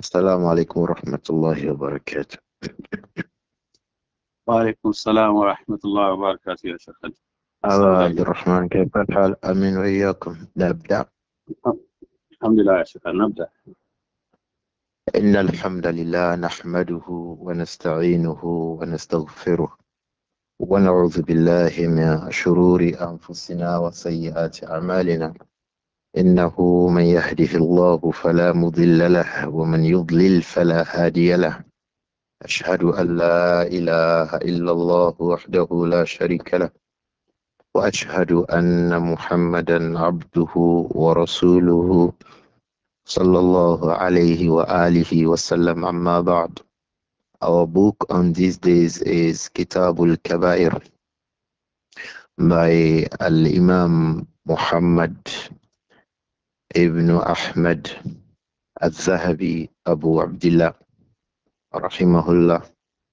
السلام عليكم ورحمة الله وبركاته. وعليكم السلام ورحمة الله وبركاته يا شيخ خالد. السلام أبا عبد عليكم. الرحمن، كيف الحال؟ أمين وإياكم. نبدأ. الحمد لله يا شيخ، نبدأ. إن الحمد لله نحمده ونستعينه ونستغفره ونعوذ بالله من شرور أنفسنا وسيئات أعمالنا. إنه من يهده الله فلا مضل له ومن يضلل فلا هادي له. أشهد أن لا إله إلا الله وحده لا شريك له، وأشهد أن محمدا عبده ورسوله صلى الله عليه وآله وسلم. أما بعد. Our book on these days is Kitabul Kabair by Al-Imam Muhammad ibn Ahmad al-Zahabi Abu Abdullah Rahimahullah.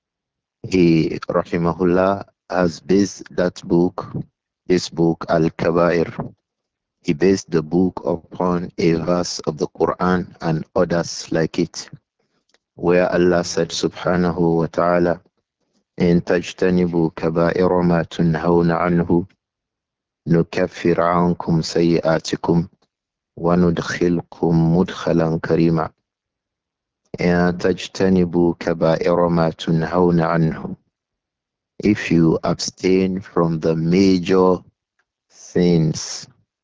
He Rahimahullah has based this book Al-Kabair. He based the book upon a verse of the Quran and others like it, where Allah said subhanahu wa ta'ala, إن تجتنبوا كبائر ما تنهون عنه نكفر عنكم سيئاتكم وندخلكم مدخلا كريما. إن تجتنبوا كبائر ما تنهون عنه. If you abstain from the major sins,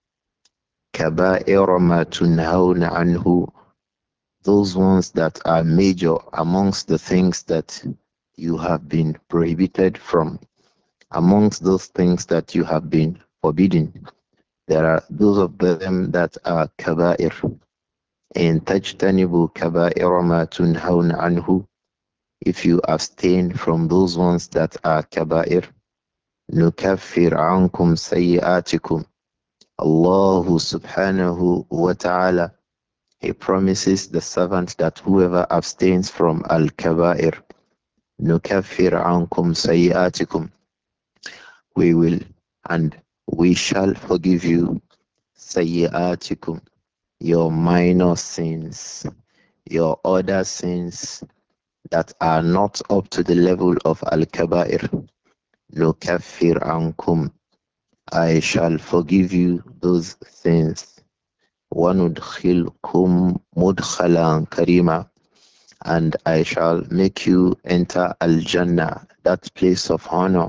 كبائر ما تنهون عنه, those ones that are major amongst the things that you have been prohibited from, amongst those things that you have been forbidden, there are those of them that are kaba'ir. In tajtanibu kaba'ir ma tunhawn anhu, if you abstain from those ones that are kaba'ir, nukaffir ankum sayyi'atikum. Allah subhanahu wa ta'ala, He promises the servant that whoever abstains from al-kaba'ir, nukaffir ankum sayyatikum, we will and we shall forgive you sayyatikum, your minor sins, your other sins that are not up to the level of al-kaba'ir. Nukaffir ankum, I shall forgive you those sins. وَنُدْخِلْكُمْ مُدْخَلًا كَرِيمًا, and I shall make you enter Al-Jannah, that place of honor.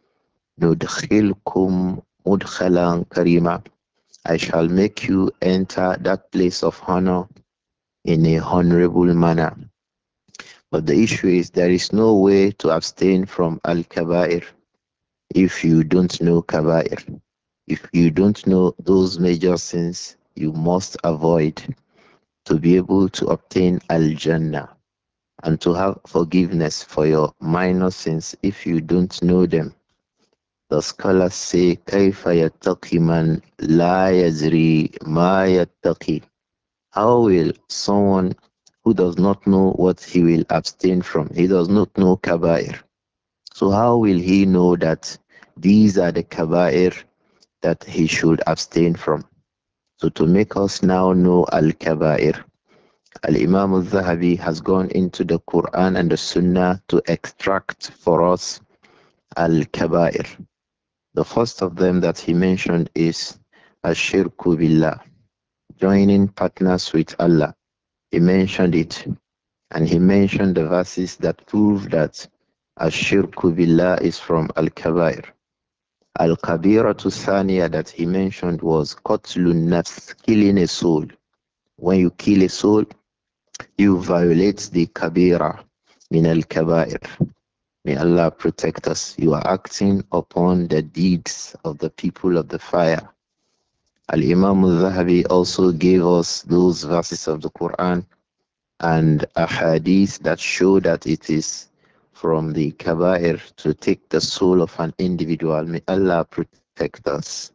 نُدْخِلْكُمْ مُدْخَلًا كَرِيمًا, I shall make you enter that place of honor in a honorable manner. But the issue is there is no way to abstain from Al-Kaba'ir if you don't know Kaba'ir. If you don't know those major sins you must avoid to be able to obtain Al-Jannah and to have forgiveness for your minor sins if you don't know them. The scholars say, كَيْفَ يَتَّقِي مَنْ لَا يَزْرِي مَا يَتَّقِي. How will someone who does not know what he will abstain from, he does not know Kaba'ir. So how will he know that these are the Kaba'ir that he should abstain from? So to make us now know Al-Kaba'ir, Al-Imam al-Zahabi has gone into the Quran and the Sunnah to extract for us Al-Kaba'ir. The first of them that he mentioned is Ashirku Billah, joining partners with Allah. He mentioned it, and he mentioned the verses that prove that Ashirku Billah is from Al-Kaba'ir. Al-Kabiratu Thaniya that he mentioned was Qatlun Nafs, killing a soul. When you kill a soul, you violate the Kabira min al-Kabair. May Allah protect us. You are acting upon the deeds of the people of the fire. Al-Imam al-Zahabi also gave us those verses of the Quran and a hadith that show that it is from the Kabair to take the soul of an individual. May Allah protect us.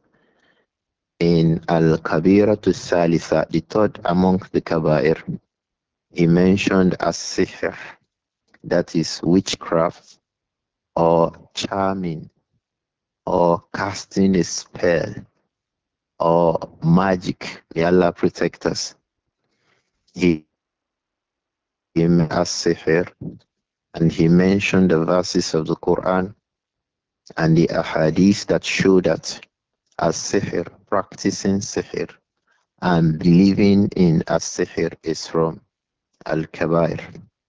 In Al-Kabira to Salisa, the third among the Kabair, he mentioned as-sihr, that is witchcraft or charming or casting a spell or magic. May Allah protect us. He as-sihr, and he mentioned the verses of the Quran and the ahadith that show that as-sihr, practicing sihr and believing in as-sihr is from al-kabair.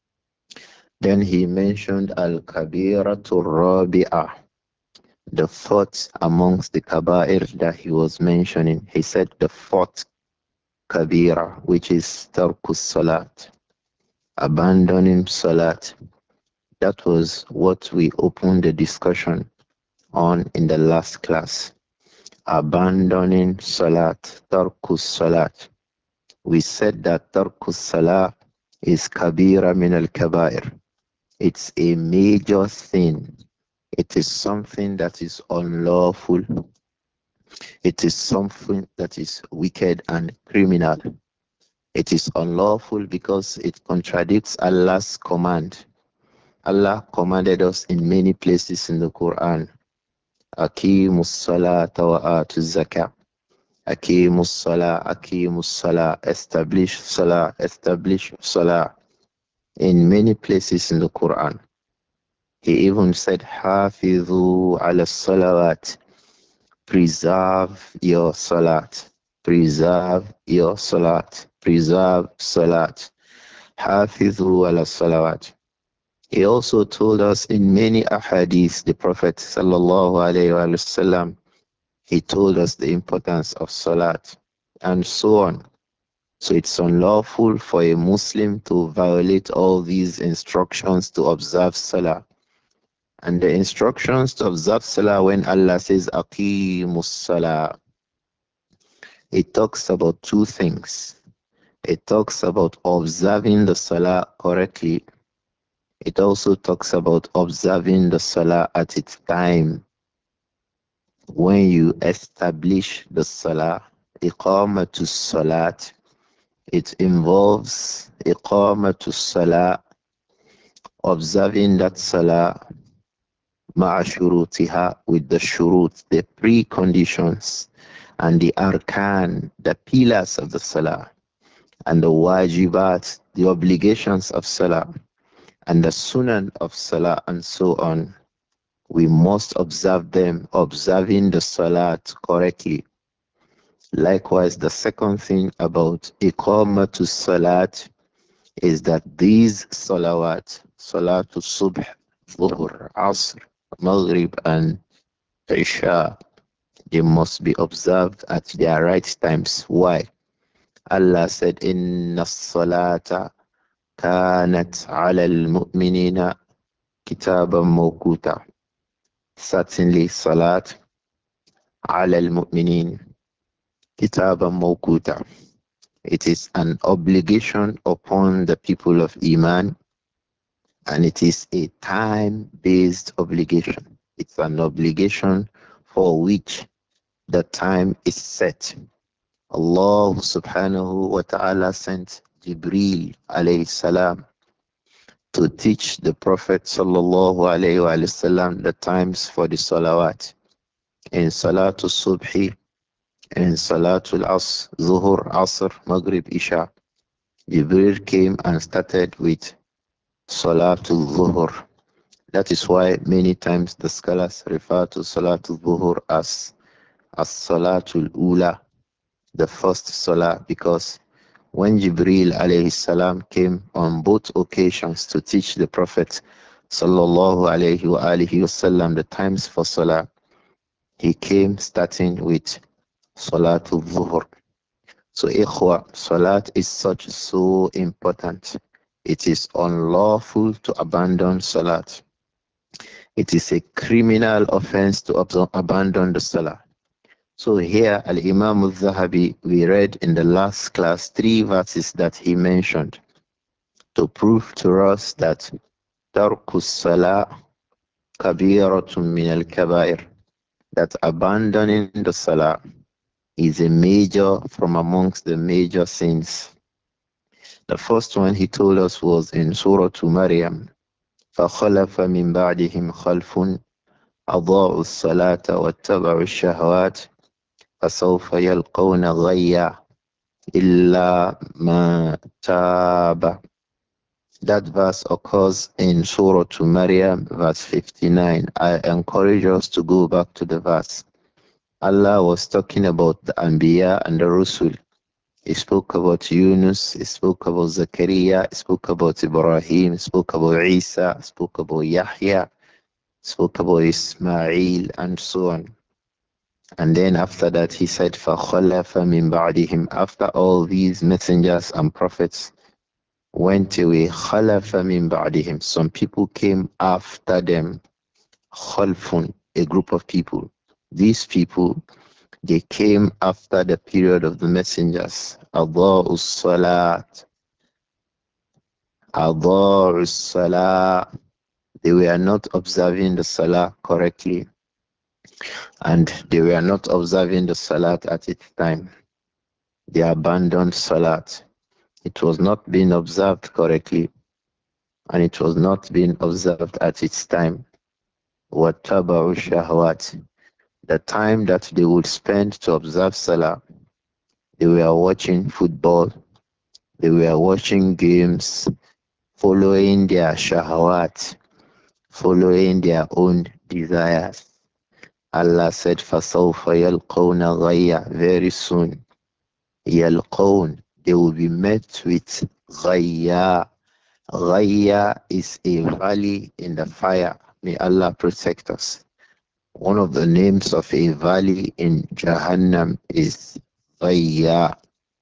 Then he mentioned al-kabiratul rabi'ah, the fourth amongst the kabair that he was mentioning. He said the fourth kabira, which is tarkus salat, abandoning salat. That was what we opened the discussion on in the last class. Abandoning salat, tarkus salat. We said that tarkus salat is kabira min al-kabair. It's a major sin. It is something that is unlawful. It is something that is wicked and criminal. It is unlawful because it contradicts Allah's command. Allah commanded us in many places in the Quran. Akimus salata wa atu zakah. Akimus salah, akimus salah. Establish salah, establish salah. In many places in the Quran. He even said, Hafizu ala salawat. Preserve your salat. Preserve your salat. Preserve salat. Hafizu ala salawat. He also told us in many ahadith, the Prophet sallallahu alayhi wa sallam, he told us the importance of salat and so on. So it's unlawful for a Muslim to violate all these instructions to observe salah. And the instructions to observe salah when Allah says aqimus salah, it talks about two things. It talks about observing the salah correctly. It also talks about observing the salah at its time. When you establish the salah, iqamatu salat, it involves iqamatu salah, observing that salah ma'a shurutiha, with the shurut, the preconditions, and the arkan, the pillars of the salah, and the wajibat, the obligations of salah, and the sunan of salah, and so on. We must observe them, observing the salat correctly. Likewise, the second thing about iqamatu salat is that these salawat, salatul subh, dhuhr, asr, maghrib, and isha, they must be observed at their right times. Why? Allah said, Inna salata kanat ala al-mu'minina kitaban mawkuta. Certainly, salat ala al-mu'minin kitaban mawkuta. It is an obligation upon the people of Iman, and it is a time-based obligation. It's an obligation for which the time is set. Allah subhanahu wa ta'ala sent Jibreel alayhi salam to teach the Prophet sallallahu alayhi wa sallam the times for the salawat. In Salatul Subhi, in Salatul Asr, Zuhur, Asr, Maghrib, Isha, Jibreel came and started with Salatul Zuhur. That is why many times the scholars refer to Salatul Zuhur as Salatul Ula, the first Salah, because when Jibreel alayhi salam came on both occasions to teach the Prophet sallallahu alayhi wa alihi wasallam the times for Salah, he came starting with Salatul Zuhur. So ikhwa, Salat is so important. It is unlawful to abandon Salat. It is a criminal offense to abandon the Salah. So here, Al-Imam al-Zahabi, we read in the last class 3 verses that he mentioned to prove to us that Tarkus Salah kabiratun min al-kabair, that abandoning the Salah is a major from amongst the major sins. The first one he told us was in Surah to Maryam, فَخَلَفَ مِن بَعْدِهِمْ خَلْفٌ أَضَاعُوا الصَّلَاةَ وَاتَّبَعُوا الشَّهَوَاتِ فسوف يلقون غيا إلا ما تاب That verse occurs in Surah to Maryam, verse 59. I encourage us to go back to the verse. Allah was talking about the Anbiya and the Rusul. He spoke about Yunus, he spoke about Zakaria, he spoke about Ibrahim, he spoke about Isa, he spoke about Yahya, spoke about Ismail, and so on. And then after that, he said, فَخَلَفَ مِن بَعْدِهِمْ. After all these messengers and prophets went away, خَلَفَ مِن بَعْدِهِمْ. Some people came after them, خَلْفٌ, a group of people. These people, they came after the period of the messengers. أَضَاءُ الصَّلَاةِ أَضَاءُ الصَّلَاةِ. They were not observing the salah correctly, and they were not observing the salat at its time. They abandoned salat. It was not being observed correctly, and it was not being observed at its time. وَاتَّبَعُوا الشَّهَوَاتِ. The time that they would spend to observe salah, they were watching football, they were watching games, following their shahawat, following their own desires. Allah said, فَسَوْفَ يَلْقَوْنَ غَيَّ. Very soon, يَلْقَوْنَ, they will be met with غَيَّ. Ghaya is a valley in the fire. May Allah protect us. One of the names of a valley in Jahannam is Ghaya.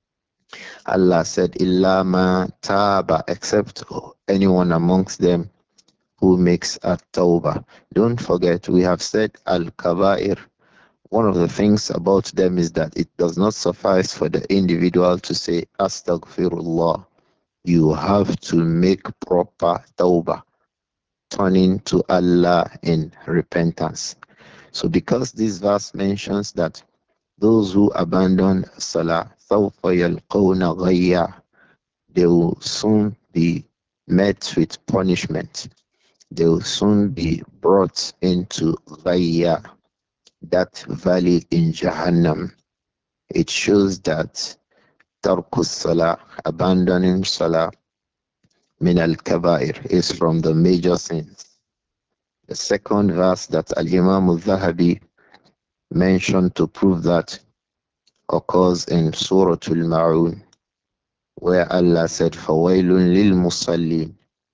Allah said, Illa ma taba, except anyone amongst them who makes a tawbah. Don't forget, we have said al-kaba'ir. One of the things about them is that it does not suffice for the individual to say astaghfirullah. You have to make proper tawbah, turning to Allah in repentance. So because this verse mentions that those who abandon Salah, سَوْفَ يَلْقَوْنَ غَيًّا, they will soon be met with punishment. They will soon be brought into Ghayya, that valley in Jahannam. It shows that Tarkus Salah, abandoning Salah, min al-kabair, is from the major sins. The second verse that Al-Imam al-Zahabi mentioned to prove that occurs in Surah Al-Ma'un, where Allah said, فَوَيْلٌ لِلْمُصَلِّينَ.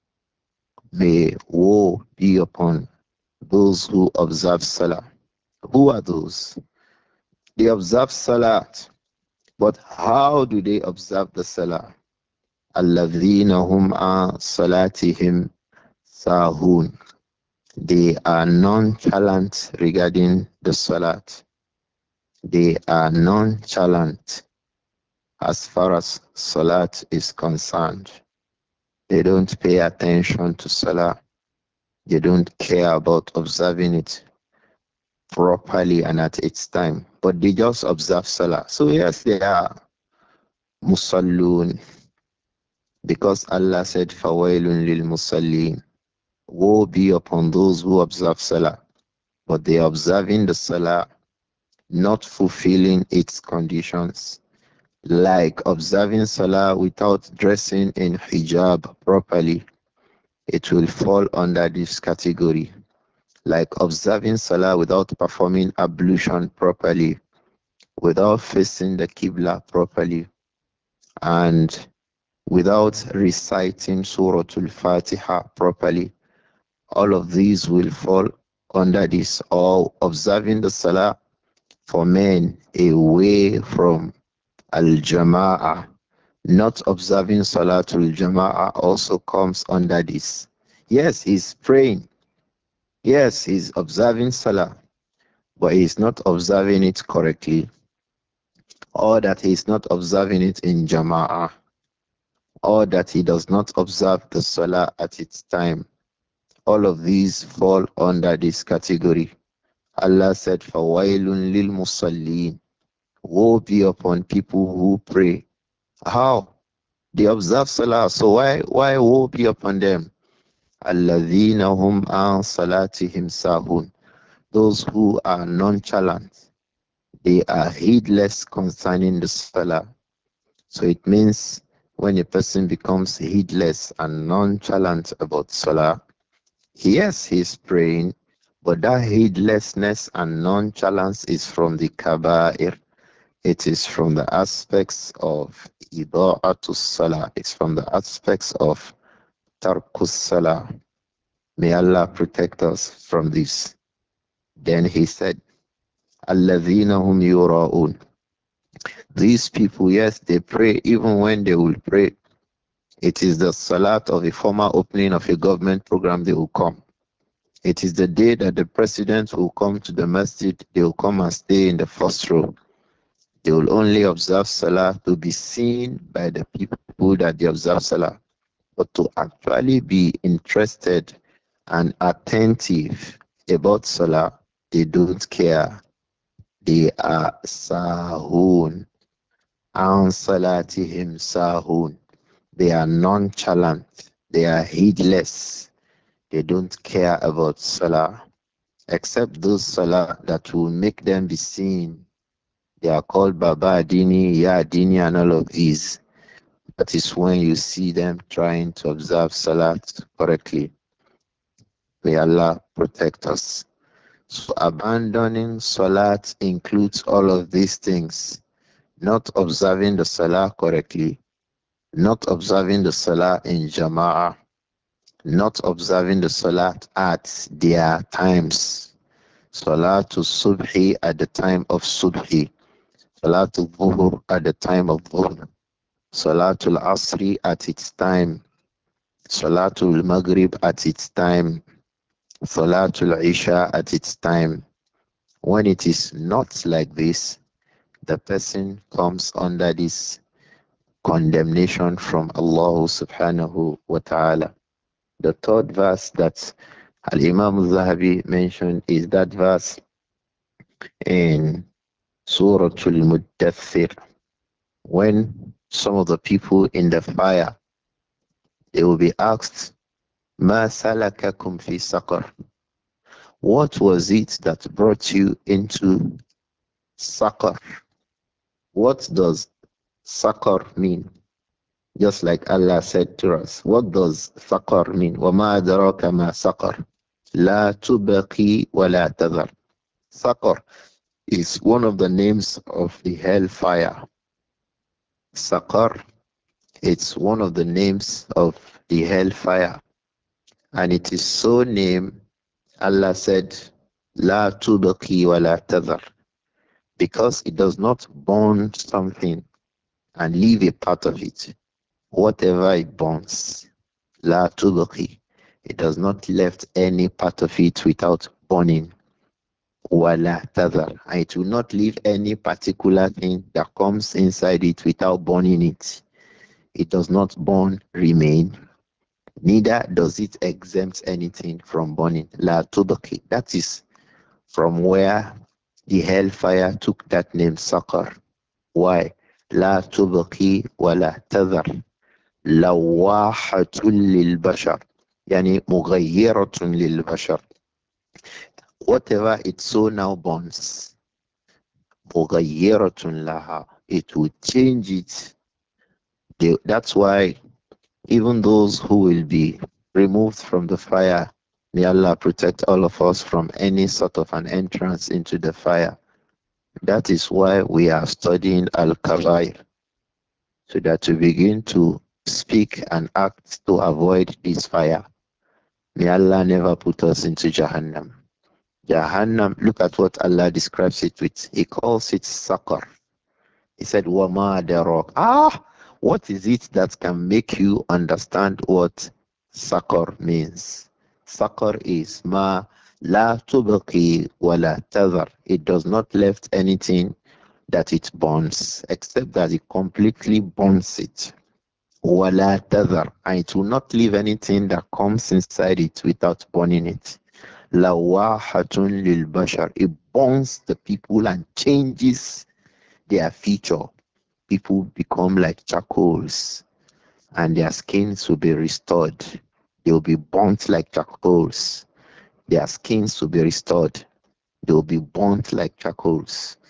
May woe be upon those who observe Salah. Who are those? They observe Salat, but how do they observe the Salah? الَّذِينَ هُمْ عَنْ صَلَاتِهِمْ سَاهُونَ. They are nonchalant regarding the Salat. They are nonchalant as far as Salat is concerned. They don't pay attention to Salah. They don't care about observing it properly and at its time. But they just observe Salah. So yes, they are Musallun, because Allah said, Fawailun lil Musallin. Woe be upon those who observe Salah. But they are observing the Salah, not fulfilling its conditions, like observing Salah without dressing in hijab properly. It will fall under this category. Like observing Salah without performing ablution properly, without facing the Qibla properly, and without reciting Surah Al-Fatiha properly. All of these will fall under this, or observing the Salah for men away from Al-Jama'ah. Not observing Salatul Jama'ah also comes under this. Yes, he's praying. Yes, he's observing Salah, but he's not observing it correctly, or that he's not observing it in Jama'ah, or that he does not observe the Salah at its time. All of these fall under this category. Allah said, فَوَيْلٌ لِلْمُصَلِّينَ. Woe be upon people who pray. How? They observe Salah, so why woe be upon them? الَّذِينَ هُمْ عَنْ صَلَاتِهِمْ سَاهُونَ. Those who are nonchalant, they are heedless concerning the Salah. So it means when a person becomes heedless and nonchalant about Salah, yes, he's praying, but that heedlessness and nonchalance is from the kaba'ir. It is from the aspects of ida'atus salah. It's from the aspects of tarkus salah. May Allah protect us from this. Then he said, Alladhina hum yura'un. These people, yes, they pray even when they will pray. It is the salat of a formal opening of a government program they will come. It is the day that the president will come to the masjid, they will come and stay in the first row. They will only observe Salah to be seen by the people that they observe Salah, but to actually be interested and attentive about Salah, they don't care. They are sahun. An salatihim sahun. They are nonchalant. They are heedless. They don't care about Salah, except those Salah that will make them be seen. They are called Baba Adini, Ya Adini, and all of these. That is when you see them trying to observe Salat correctly. May Allah protect us. So abandoning Salat includes all of these things. Not observing the Salah correctly, not observing the Salah in Jama'ah, not observing the Salat at their times. Salatul Subhi at the time of Subhi, Salatul Dhuhr at the time of Dhuhr, Salatul Asri at its time, Salatul Maghrib at its time, Salatul Isha at its time. When it is not like this, the person comes under this condemnation from Allah subhanahu wa ta'ala. The third verse that Al Imam al Zahabi mentioned is that verse in Surah Al Muddathir, when some of the people in the fire they will be asked, Ma salakakum fi saqar? What was it that brought you into saqar? What does saqar mean? Just like Allah said to us, what does saqar mean? وَمَا أَدْرَاكَ مَا سَقَرْ لَا تُبَقِي وَلَا تَذَرْ. Saqar is one of the names of the hellfire. Saqar, it's one of the names of the hellfire. And it is so named, Allah said, La tubaqi wa la tadhar, because it does not burn something and leave a part of it. Whatever it burns, la tubaqi, it does not left any part of it without burning. Wa la tadhar, and it will not leave any particular thing that comes inside it without burning it. It does not burn, remain. Neither does it exempt anything from burning. La tubaqi. That is from where the hellfire took that name Sakar. Why? La tubqi wa la tadhar. Lawahatun lil bashar. Yani mughayyiratun lil bashar. Whatever it so now burns, mughayyiratun laha. It will change it. That's why even those who will be removed from the fire, may Allah protect all of us from any sort of an entrance into the fire. That is why we are studying Al-Kabair, so that we begin to speak and act to avoid this fire. May Allah never put us into Jahannam. Jahannam, look at what Allah describes it with. He calls it Sakar. He said, Wama darok. What is it that can make you understand what Sakar means? Sakar is ma la tubqi wa la tadhar. It does not left anything that it burns, except that it completely burns it. Wala tadhar, and it will not leave anything that comes inside it without burning it. Lawahatun lil bashar, it burns the people and changes their feature. People become like charcoals, and their skins will be restored. They will be burnt like charcoals. Their skins will be restored. They will be burnt like charcoals.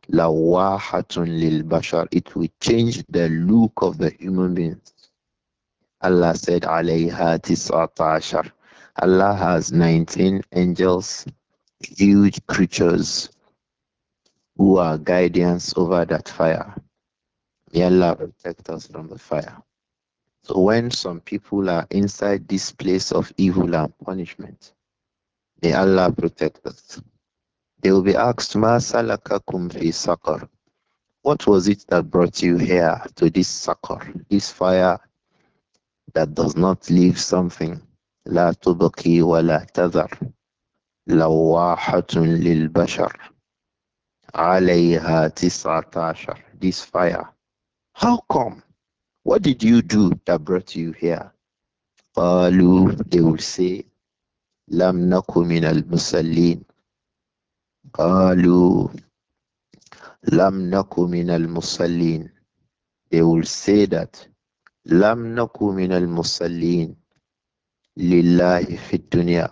Lawahatun lil bashar. It will change the look of the human beings. Allah said, alayha tis'ata ashar. Allah has 19 angels, huge creatures who are guardians over that fire. May Allah protect us from the fire. So when some people are inside this place of evil and punishment, may Allah protect us. They will be asked, Ma salakakum fi sakar. What was it that brought you here to this sakar, this fire that does not leave something? La tubqi wa la tadhar. Lawahatun lil bashar. Alayha tis'ata ashar. This fire. How come? What did you do that brought you here? قالوا, they will say, لم نكن من المصلين. قالوا لم نكن من المصلين. They will say that لم نكن من المصلين لله في الدنيا.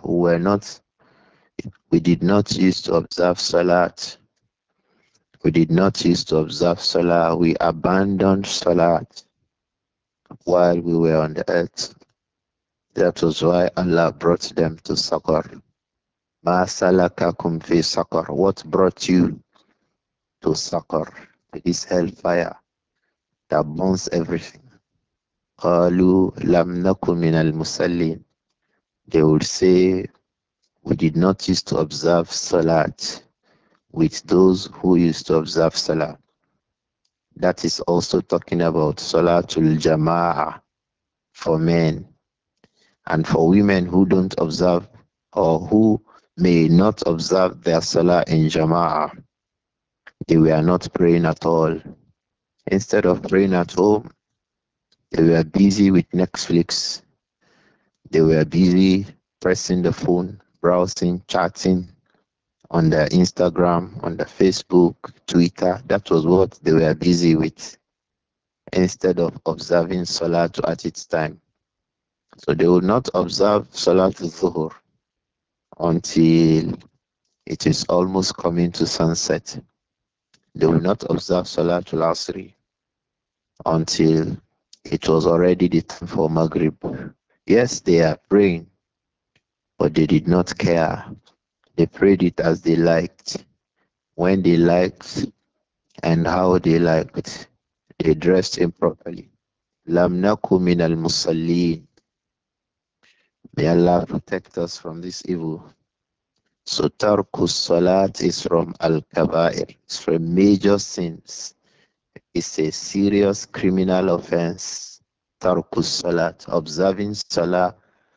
We did not used to observe Salat. We did not used to observe Salah. We abandoned Salat while we were on the earth. That was why Allah brought them to Saqar. Ma salakakum fi Saqar. What brought you to Saqar, to this hellfire that burns everything? قالوا لم نكن من المصلين. They would say, we did not used to observe Salat with those who used to observe Salah. That is also talking about Salatul Jama'ah for men, and for women who don't observe or who may not observe their Salah in Jama'ah. They were not praying at all. Instead of praying at home, they were busy with Netflix. They were busy pressing the phone, browsing, chatting on the Instagram, on the Facebook, Twitter. That was what they were busy with instead of observing Salah at its time. So they will not observe Salah Zuhur until it is almost coming to sunset. They will not observe Salatul Asri until it was already the time for Maghrib. Yes, they are praying, but they did not care. They prayed it as they liked, when they liked, and how they liked. They dressed improperly. Lam naku min al musallin. May Allah protect us from this evil. So tarkus salat is from al-kaba'ir. It's from major sins. It's a serious criminal offense. Tarkus salat, observing salah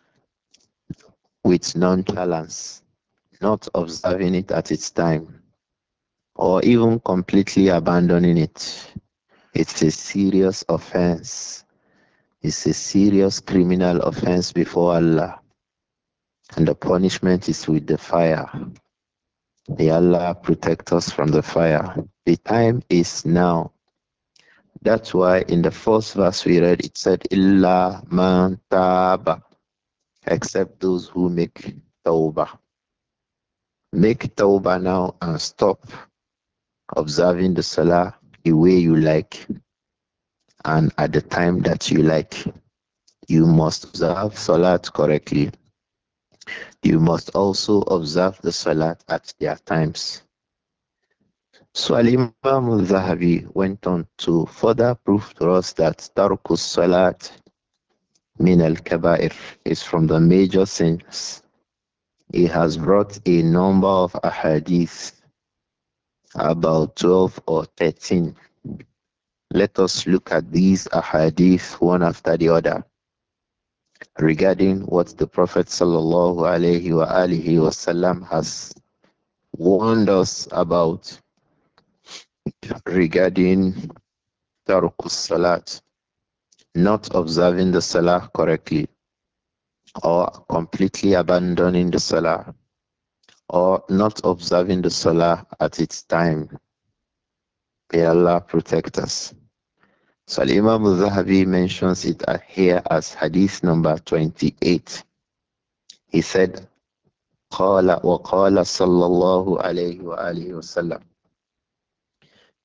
with nonchalance, not observing it at its time, or even completely abandoning it. It's a serious offense. It's a serious criminal offense before Allah, and the punishment is with the fire. May Allah protect us from the fire. The time is now. That's why in the first verse we read, it said, Illa man taba, except those who make tawbah. Make tawbah now and stop observing the salah the way you like and at the time that you like. You must observe salat correctly. You must also observe the salat at their times. So Al-Imam al-Zahabi went on to further prove to us that Tarkus Salat min al-Kabair is from the major sins. He has brought a number of ahadith, about 12 or 13. Let us look at these ahadith one after the other regarding what the Prophet sallallahu alaihi wasallam has warned us about regarding Tarkus Salat, not observing the Salah correctly, or completely abandoning the Salah, or not observing the Salah at its time. May Allah protect us. So Imam al-Zahabi mentions it here as hadith number 28. He said, قال وقال صلى الله عليه وآله وسلم.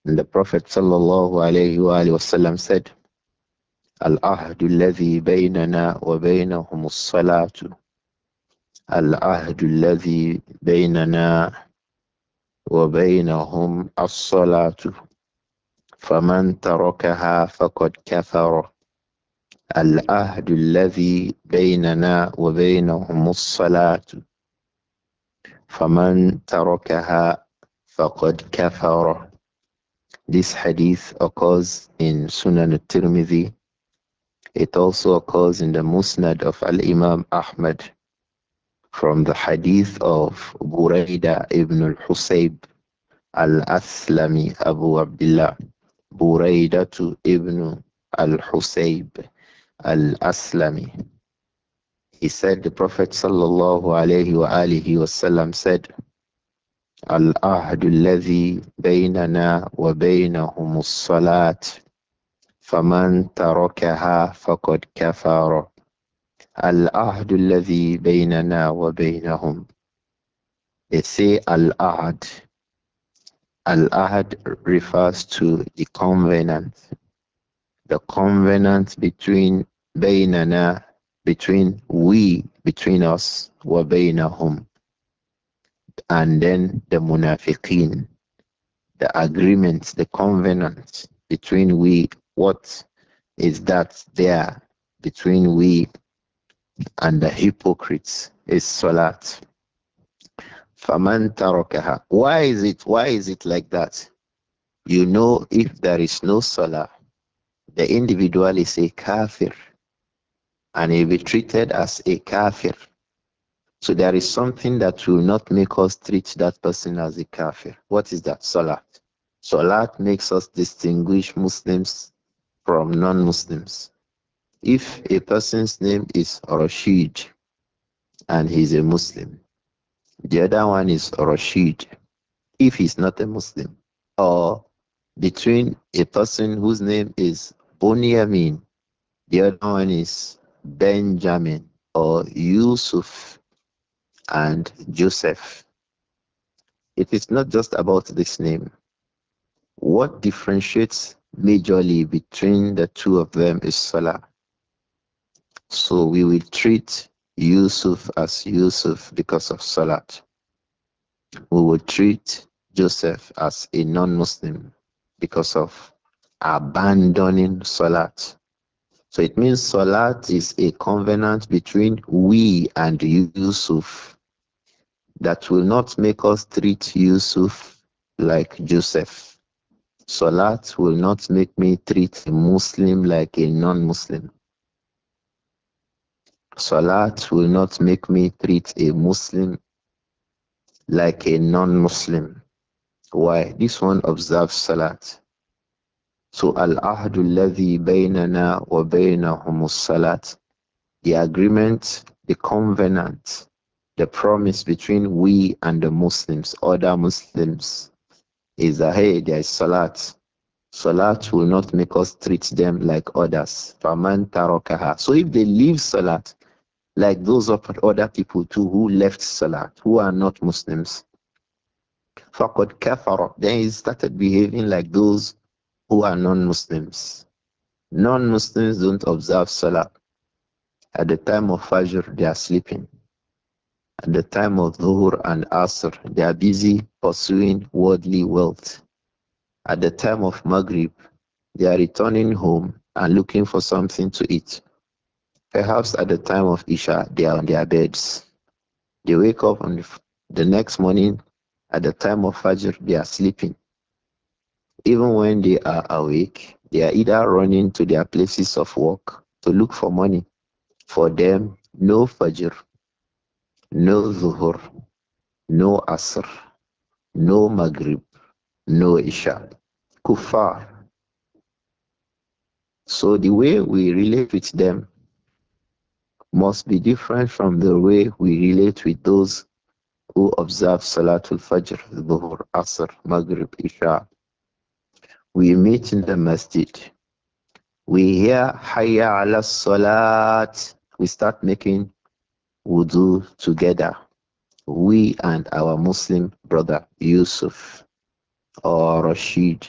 And the Prophet sallallahu alayhi wa sallam said, Al-ahdu alladhi baynana wa baynahum as-salatu. Al-ahdu alladhi baynana wa baynahum as-salatu. فمن تركها فقد كفر. العهد الذي بيننا وبينهم الصلاة فمن تركها فقد كفر. This hadith occurs in Sunan al-Tirmidhi. It also occurs in the Musnad of Al-Imam Ahmad from the hadith of Buraidah ibn al-Husayb al-Aslami Abu Abdullah. Buraidah ibn al-Husayb al-Aslami. He said, the Prophet sallallahu alayhi wa alihi wasallam said, Al-ahdu alladhi baynana wa baynahum as-salat. فمن تركها فقد كفر. العهد الذي بيننا وبينهم. They say al-ahd. Al-ahd refers to the covenant. The covenant between baynana, between us, wa baynahum, and then the munafiqeen. The agreement, the covenant between we, what is that there between we and the hypocrites is salat. Faman tarakaha. Why is it like that? You know, if there is no salah, the individual is a kafir and he will be treated as a kafir. So there is something that will not make us treat that person as a kafir. What is that? Salat. Salat makes us distinguish Muslims from non-Muslims. If a person's name is Rashid and he's a Muslim, the other one is Rashid if he's not a Muslim, or between a person whose name is Bunyamin, the other one is Benjamin or Yusuf and Joseph. It is not just about this name. What differentiates majorly between the two of them is Salah. So we will treat Yusuf as Yusuf because of Salat. We will treat Joseph as a non-Muslim because of abandoning Salat. So it means Salat is a covenant between we and Yusuf that will not make us treat Yusuf like Joseph. Salat will not make me treat a Muslim like a non-Muslim. Salat will not make me treat a Muslim like a non-Muslim. Why? This one observes Salat. So al-ahdu alladhi baynana wa baynahum salat. The agreement, the covenant, the promise between we and the Muslims, other Muslims, is that hey, there is Salat. Salat will not make us treat them like others. Faman tarakaha. So if they leave Salat, like those of other people too who left Salat, who are not Muslims, faqad kafara. Then he started behaving like those who are non-Muslims. Non-Muslims don't observe Salah. At the time of Fajr, they are sleeping. At the time of Dhuhr and Asr, they are busy pursuing worldly wealth. At the time of Maghrib, they are returning home and looking for something to eat. Perhaps at the time of Isha, they are on their beds. They wake up on the next morning. At the time of Fajr, they are sleeping. Even when they are awake, they are either running to their places of work to look for money. For them, no Fajr, no Zuhur, no Asr, no Maghrib, no Isha. Kuffar. So the way we relate with them must be different from the way we relate with those who observe Salatul Fajr, Zuhur, Asr, Maghrib, Isha. We meet in the masjid. We hear Hayya ala Salat. We start making wudu together. We and our Muslim brother Yusuf or Rashid.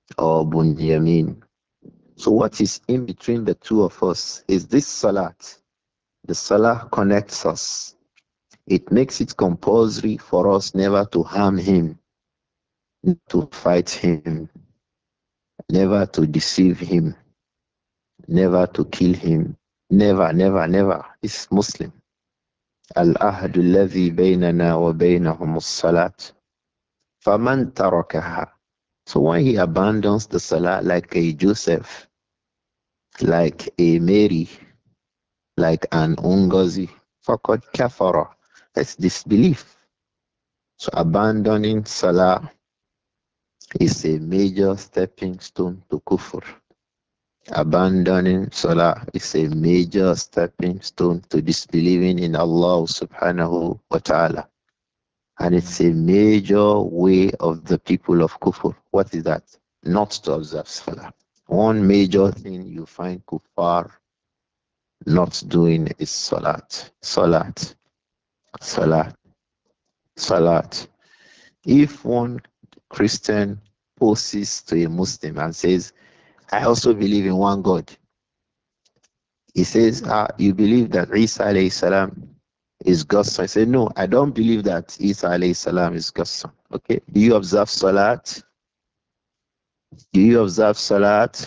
or Bunyamin. So what is in between the two of us is this salat. The salah connects us. It makes it compulsory for us never to harm him, to fight him, never to deceive him, never to kill him. Never, never, never. It's Muslim. العهد الذي بيننا وبينهم الصلاة فمن تركها. So when he abandons the salah like a Joseph, like a Mary, like an Ungozi, فقد كفر. That's disbelief. So abandoning salah is a major stepping stone to kufr. Abandoning salah is a major stepping stone to disbelieving in Allah subhanahu wa ta'ala. And it's a major way of the people of kufr. What is that? Not to observe salah. One major thing you find kuffar not doing is salat. Salat. Salat. Salat. If one Christian poses to a Muslim and says, I also believe in one God, he says, you believe that Isa alayhi salam is God's son? I say, no, I don't believe that Isa alayhi salam is God's son. Okay. Do you observe Salat? Do you observe Salat?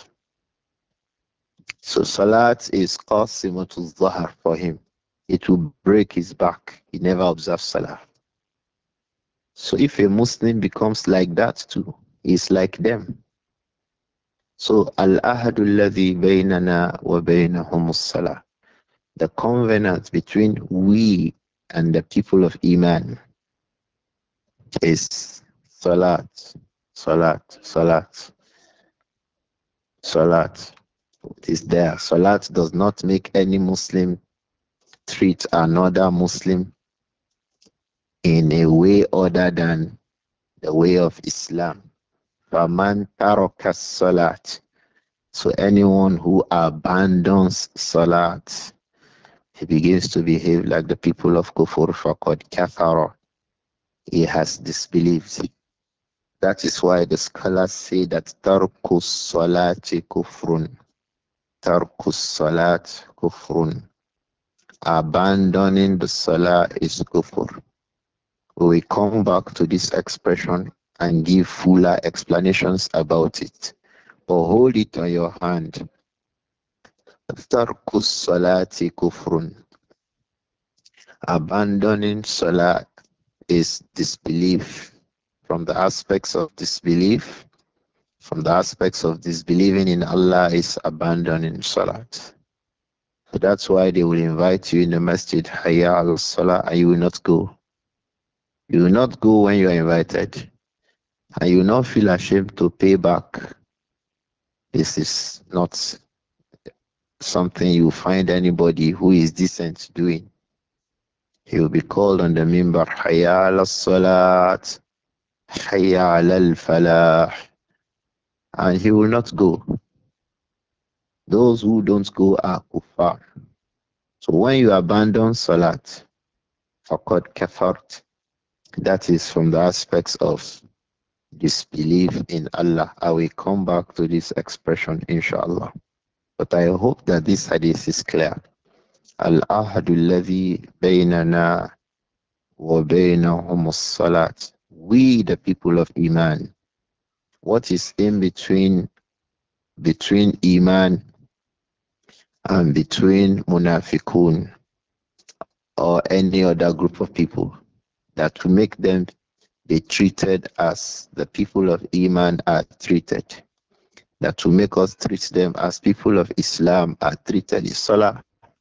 So Salat is qasimatul zahar for him. It will break his back. He never observes Salah. So if a Muslim becomes like that too, he's like them. So al-ahadu alladhi baynana wa baynahum as-salah. The covenant between we and the people of Iman is Salat, Salat, Salat, Salat. It is there. Salat does not make any Muslim treat another Muslim in a way other than the way of Islam. Faman taraka salat. So anyone who abandons salat, he begins to behave like the people of Kufur faqad kafara. He has disbelieved. That is why the scholars say that tarkus salati kufrun. Tarkus salat kufrun. Abandoning the salah is kufr. We will come back to this expression and give fuller explanations about it. But hold it on your hand. Tarkus salati kufrun. Abandoning salah is disbelief. From the aspects of disbelief, from the aspects of disbelieving in Allah is abandoning salat. So that's why they will invite you in the masjid, Hayya al Salah, and you will not go. You will not go when you are invited, and you will not feel ashamed to pay back. This is not something you find anybody who is decent doing. He will be called on the mimbar, Hayya al Salat, Hayya al Falah, and he will not go. Those who don't go are kuffar. So when you abandon Salat, faqad kafart, that is from the aspects of disbelief in Allah. I will come back to this expression, inshallah. But I hope that this hadith is clear. Al-ahadu alladhi baynana wa baynahum as-salat. We, the people of Iman. What is in between Iman and between Munafiqun or any other group of people that will make them be treated as the people of Iman are treated? That will make us treat them as people of Islam are treated is Salah.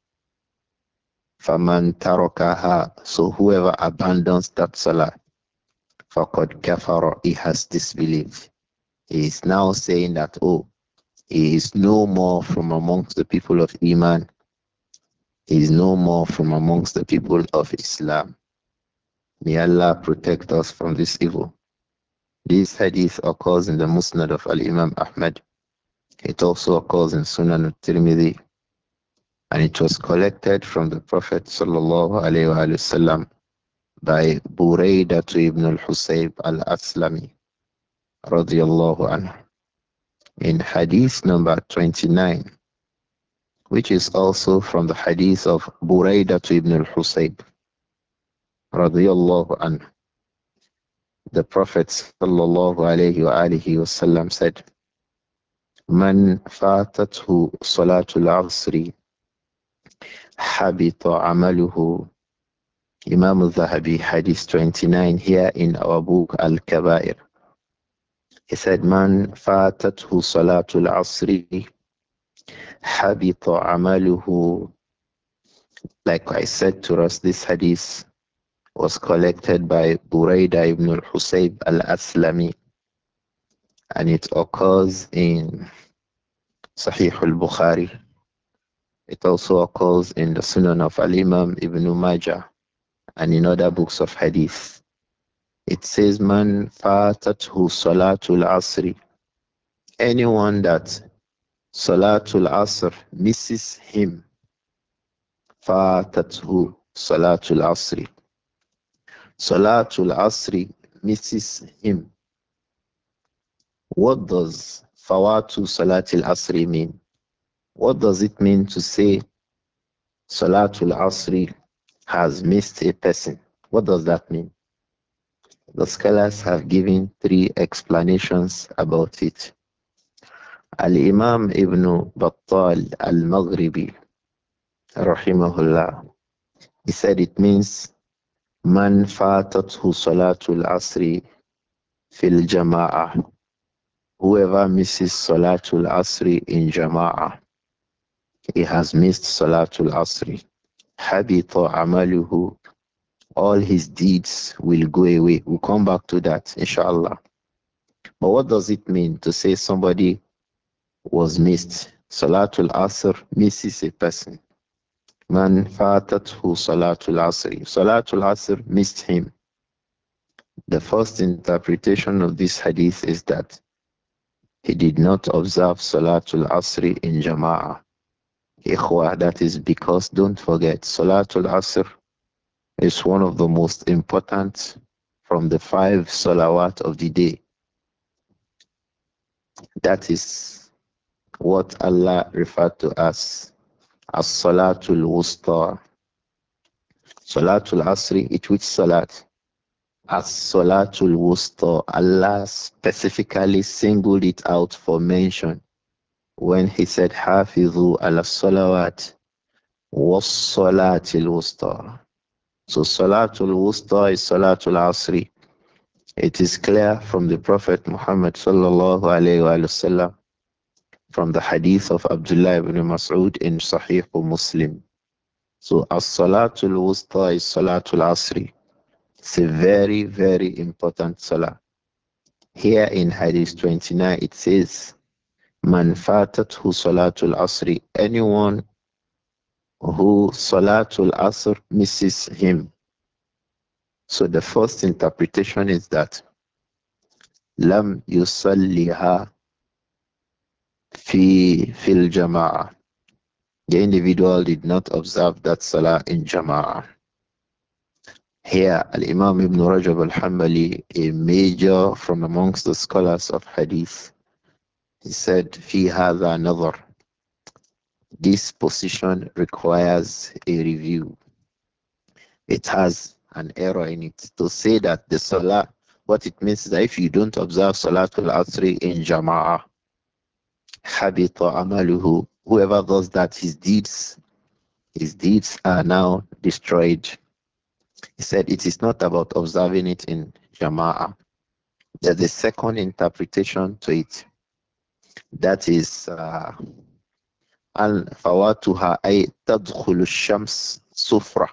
Faman tarakaha. So whoever abandons that Salah, faqad kafara, he has disbelieved. He is now saying that, oh, he is no more from amongst the people of Iman. He is no more from amongst the people of Islam. May Allah protect us from this evil. This hadith occurs in the Musnad of Al-Imam Ahmad. It also occurs in Sunan al-Tirmidhi, and it was collected from the Prophet sallallahu alaihi wasallam by Buraidah to Ibn al-Husayb al-Aslami radiyallahu anhu. in hadith number 29, which is also from the hadith of Buraidah to Ibn al-Husayb, radiyallahu anhu. The Prophet sallallahu alayhi wa alihi wasallam said, Man fatathu salatul asri habita amaluhu. Imam al-Zahabi, hadith 29 here in our book Al-Kabair. He said, Man fatathu salatul asri habita amaluhu. Like I said to us, this hadith was collected by Buraidah ibn al-Husayb al-Aslami, and it occurs in Sahih al-Bukhari. It also occurs in the Sunan of Al-Imam Ibn Majah and in other books of hadith. It says, Man fatathu salatul asri. Anyone that salatul asr misses him, fatathu salatul asri. Salatul asri misses him. What does fawatu salatul asri mean? What does it mean to say salatul asri has missed a person? What does that mean? The scholars have given three explanations about it. Al-Imam Ibn Battal al-Maghribi, rahimahullah, he said it means man fatathu salatul asri fil jama'ah. Whoever misses salatul asri in jama'ah, he has missed salatul asri. Habita amaluhu. All his deeds will go away. We'll come back to that, inshallah. But what does it mean to say somebody was missed? Salatul Asr misses a person. Man fatathu Salatul Asr. Salatul Asr missed him. The first interpretation of this hadith is that he did not observe Salatul Asr in Jama'ah. Ikhwah, that is because, don't forget, Salatul Asr is one of the most important from the five salawat of the day. That is what Allah referred to as Salatul Wusta. Salatul Asri, it which Salat? As Salatul Wusta. Allah specifically singled it out for mention when He said, Hafizu ala salawat was Salatul Wusta. So Salatul Wusta is Salatul Asri. It is clear from the Prophet Muhammad sallallahu alayhi wa sallam, from the hadith of Abdullah ibn Mas'ud in Sahih Muslim. So as-salatul wusta is salatul asri. It's a very, very important salah. Here in hadith 29 it says, Man fatathu salatul asri. Anyone who salatul asr misses him. So the first interpretation is that lam yusalliha fil jama'ah. The individual did not observe that salah in jama'ah. Here, Al-Imam Ibn Rajab al-Hambali, a major from amongst the scholars of hadith, he said, في هذا نظر. This position requires a review. It has an error in it. To say that the salah, what it means is that if you don't observe Salatul Asri in Jama'ah, habita amaluhu. Whoever does that, his deeds are now destroyed. He said it is not about observing it in Jama'ah. There's a second interpretation to it. That is al-fawatuha ay tadkhulu shams sufra.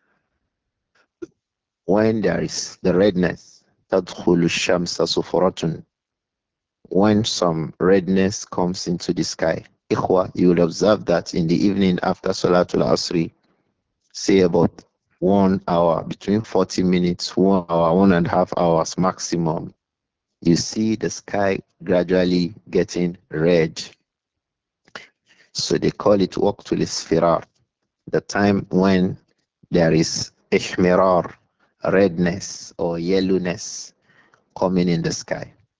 When there is the redness, tadkhulu shams sufratun. When some redness comes into the sky. Ikhwa, you will observe that in the evening after Salatul Asri, say about 1 hour, between 40 minutes, 1 hour, 1.5 hours maximum, you see the sky gradually getting red. So they call it waqtul isfirar, the time when there is ihmirar, redness or yellowness coming in the sky.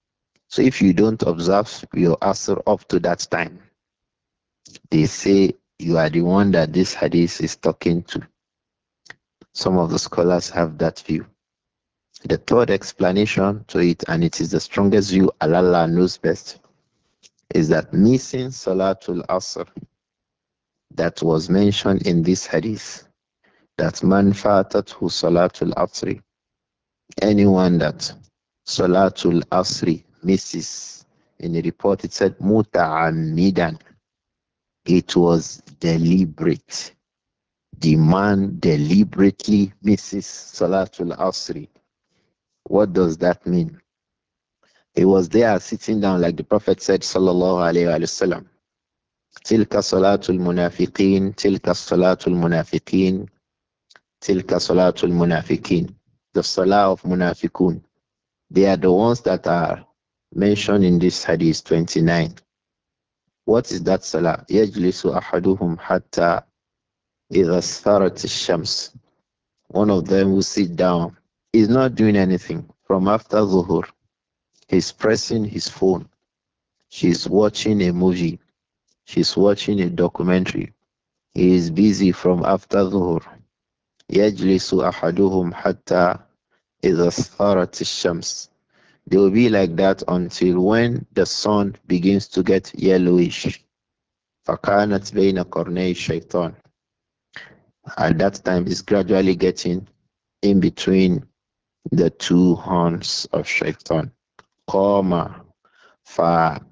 So if you don't observe your Asr up to that time, they say you are the one that this hadith is talking to. Some of the scholars have that view. The third explanation to it, and it is the strongest view, Allah knows best, is that missing Salatul Asr that was mentioned in this hadith, that man fatathu Salatul Asri, anyone that Salatul Asri misses, in the report it said muta'ammidan, it was deliberate. The man deliberately misses Salatul Asri. What does that mean? He was there sitting down, like the Prophet said, Sallallahu Alaihi Wasallam. Tilka Salatul Munafiqeen, Tilka Salatul Munafiqeen, Tilka Salatul Munafiqeen. The Salah of Munafiqun. They are the ones that are mentioned in this Hadith 29. What is that Salah? يجلس أحدهم حتى إذا اصفرت الشمس. One of them will sit down. He's not doing anything. From after Zuhur, he's pressing his phone. She's watching a movie. She's watching a documentary. He is busy from after Zuhur. يجلس أحدهم حتى إذا اصفرت الشمس. They will be like that until when the sun begins to get yellowish. فَكَانَتْ بَيْنَ قَرْنَيِ الشَّيْطَانِ. At that time, it's gradually getting in between the two horns of shaitan. قَامَ فَنَقَرَ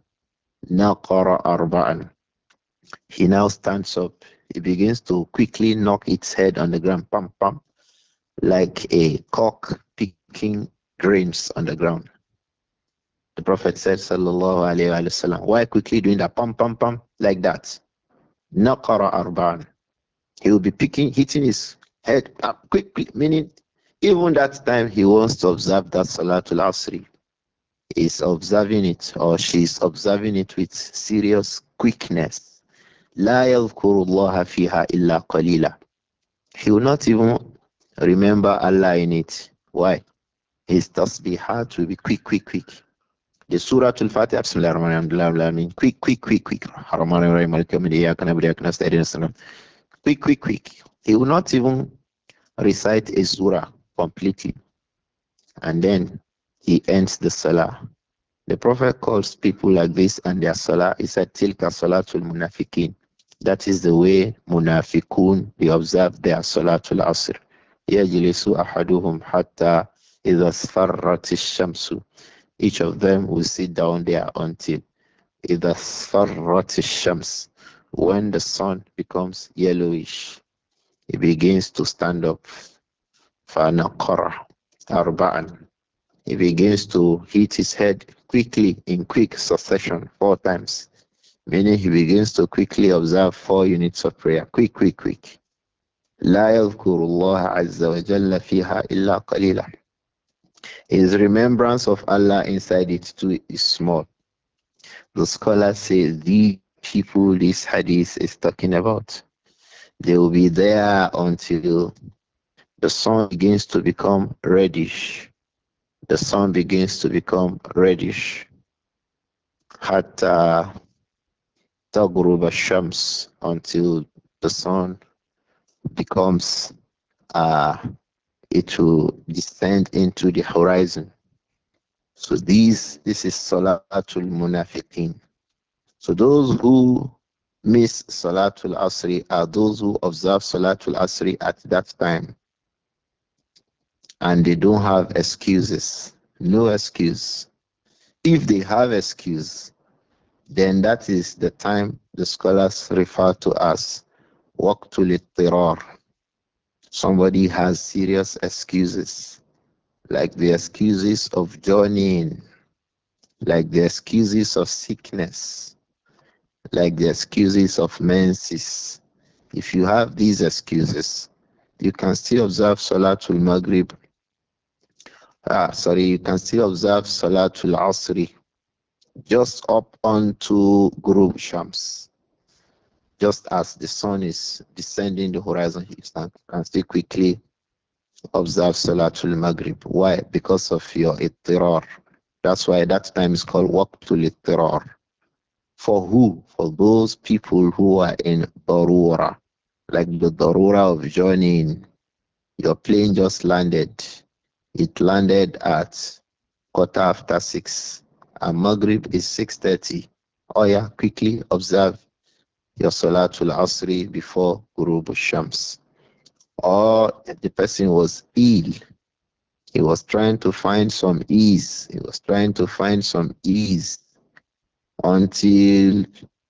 أَرْبَعًا. He now stands up. He begins to quickly knock its head on the ground, pam pam, like a cock picking grains on the ground. The Prophet said, Sallallahu Alaihi Wasallam, why quickly doing that, pam pam pam, like that? Naqara arba'an. He will be picking, hitting his head up quickly, meaning even that time he wants to observe that Salatul Asri. Is observing it, or she's observing it with serious quickness. لا يذكر الله فيها إلا قليلا. He will not even remember Allah in it. Why? His tasbihat will be quick, quick, quick. The Surah Al-Fatiha, Bismillah ar-Rahman ar-Rahim, quick, quick, quick, quick. Ar-Rahman ar-Rahim, Malik yawm al-Din, Iyyaka na'budu wa iyyaka nasta'in, ihdinas siratal mustaqim. Quick, quick, quick. He will not even recite a surah completely. And then he ends the salah. The Prophet calls people like this and their salah. He said, Tilka salatul munafiqin. That is the way munafiqun, they observe their salatul asr. Yajlisu ahaduhum hatta idha sfarrat shamsu. Each of them will sit down there until idha sfarrat shams. When the sun becomes yellowish, he begins to stand up. Fanaqara arba'an. He begins to hit his head quickly in quick succession 4 times, meaning he begins to quickly observe 4 units of prayer. Quick, quick, quick. لا يذكر الله عز وجل فيها إلا قليلا. His remembrance of Allah inside it too is small. The scholars say the people this hadith is talking about, they will be there until the sun begins to become reddish. The sun begins to become reddish. Hatta taghrub shams, until the sun becomes it will descend into the horizon. So this is Salatul Munafiqin. So those who miss Salatul Asri are those who observe Salatul Asri at that time and they don't have excuses. No excuse. If they have excuse, then that is the time the scholars refer to as waqtul ittirar. Somebody has serious excuses, like the excuses of journeying, like the excuses of sickness, like the excuses of menses. If you have these excuses, you can still observe Salatul Maghrib. You can still observe Salatul Asri just up onto Gurub Shams. Just as the sun is descending the horizon, you can still quickly observe Salatul Maghrib. Why? Because of your ittirar. That's why that time is called waqtul ittirar. For who? For those people who are in darura, like the darura of journeying. Your plane just landed. It landed at quarter after 6, and Maghrib is 6:30. Oh yeah, quickly observe your Salatul Asri before Ghurub Shams. Or the person was ill. He was trying to find some ease. He was trying to find some ease until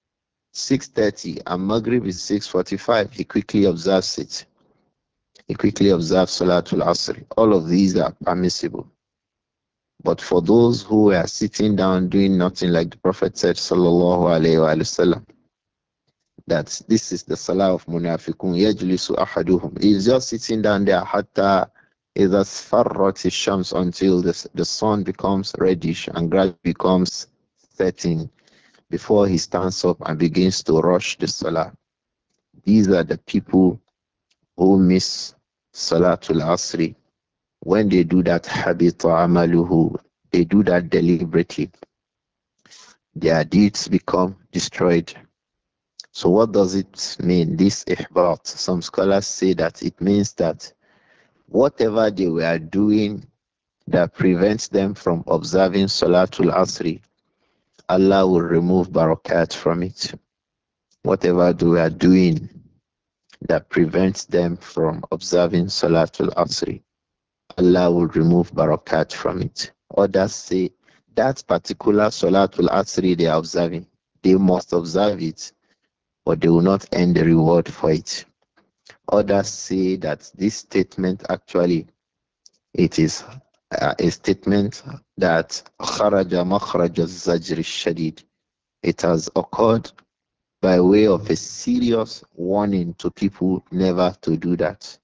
6:30, and Maghrib is 6:45. He quickly observes it. He quickly observes Salatul Asr. All of these are permissible. But for those who are sitting down doing nothing, like the Prophet said, Sallallahu Alaihi Wasallam, that this is the Salah of Munafiqun, Yajlisu Ahaduhum. He's just sitting down there, Hatta إذا اصفرت الشمس, until the sun becomes reddish and gradually becomes setting before he stands up and begins to rush the Salah. These are the people who miss Salatul Asri. When they do that, habita amaluhu, they do that deliberately, their deeds become destroyed. So what does it mean, this ihbat? Some scholars say that it means that whatever they were doing that prevents them from observing Salatul Asri, Allah will remove barakat from it. Whatever they were doing that prevents them from observing Salatul Asri, Allah will remove barakat from it. Others say that particular Salatul Asri they are observing, they must observe it, but they will not earn the reward for it. Others say that this statement actually it is a statement that kharaja makhraj al-zajr shadid. It has occurred by way of a serious warning to people never to do that.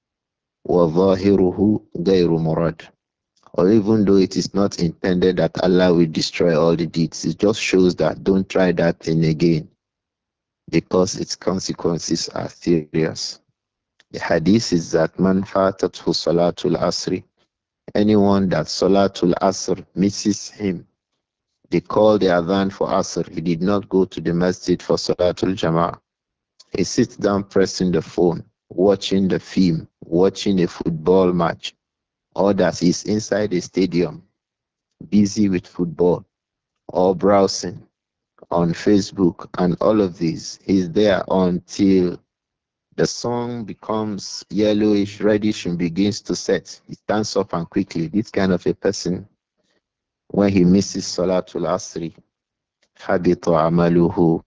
وَظَاهِرُهُ غَيْرُ مُرَادٍ. Or even though it is not intended that Allah will destroy all the deeds, it just shows that don't try that thing again because its consequences are serious. The hadith is that man fatathu salatul asri, anyone that salatul asr misses him, they call the adhan for asr, he did not go to the masjid for salatul jama'ah. He sits down pressing the phone, watching the film, watching a football match, or that he's inside a stadium busy with football or browsing on Facebook and all of these. He's there until the sun becomes yellowish, reddish, and begins to set. He stands up and quickly. This kind of a person, when he misses Salatul Asri, habitu amaluhu,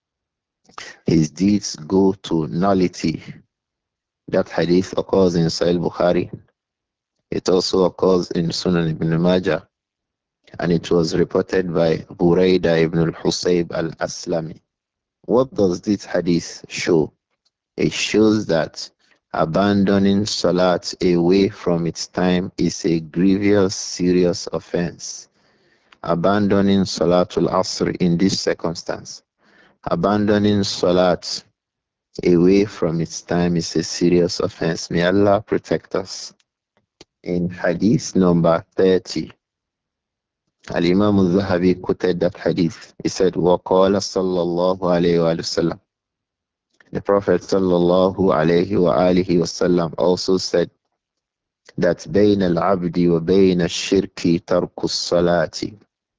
his deeds go to nullity. That hadith occurs in Sahih Bukhari. It also occurs in Sunan ibn Majah, and it was reported by Buraidah ibn al-Husayb al-Aslami. What does this hadith show? It shows that abandoning Salat away from its time is a grievous, serious offense. Abandoning Salatul Asr in this circumstance, abandoning Salat away from its time is a serious offense. May Allah protect us. In hadith number 30, Al-Imam al-Zahabi quoted that hadith. He said, وَقَالَ صَلَّى اللَّهُ عَلَيْهِ وَسَلَّمَ. The Prophet sallallahu alayhi wa alihi wasallam also said that بين العبد وبين الشرك ترك الصلاة.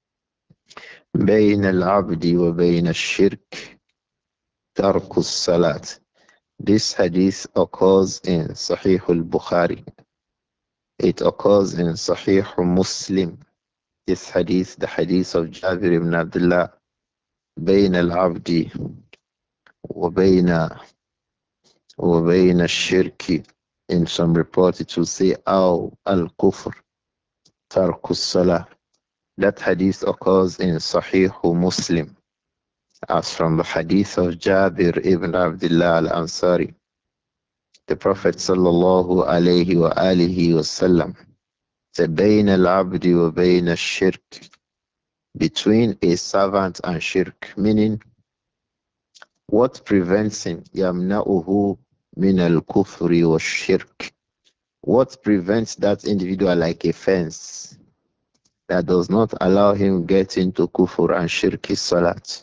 بين العبد وبين الشرك ترك الصلاة. This hadith occurs in Sahih al-Bukhari. It occurs in Sahih Muslim. This hadith, the hadith of Jabir ibn Abdullah, بين العبد وبين وبين الشرك. In some reports it will say أو الكفر ترك الصلاة. That hadith occurs in Sahih Muslim as from the hadith of Jabir ibn Abdullah al-Ansari. The Prophet sallallahu alayhi wa alihi wasallam said بين العبد وبين الشرك, between a servant and shirk, meaning what prevents him يمنعه من الكفر والشرك. What prevents that individual like a fence? that does not allow him get into kufur and shirk is salat.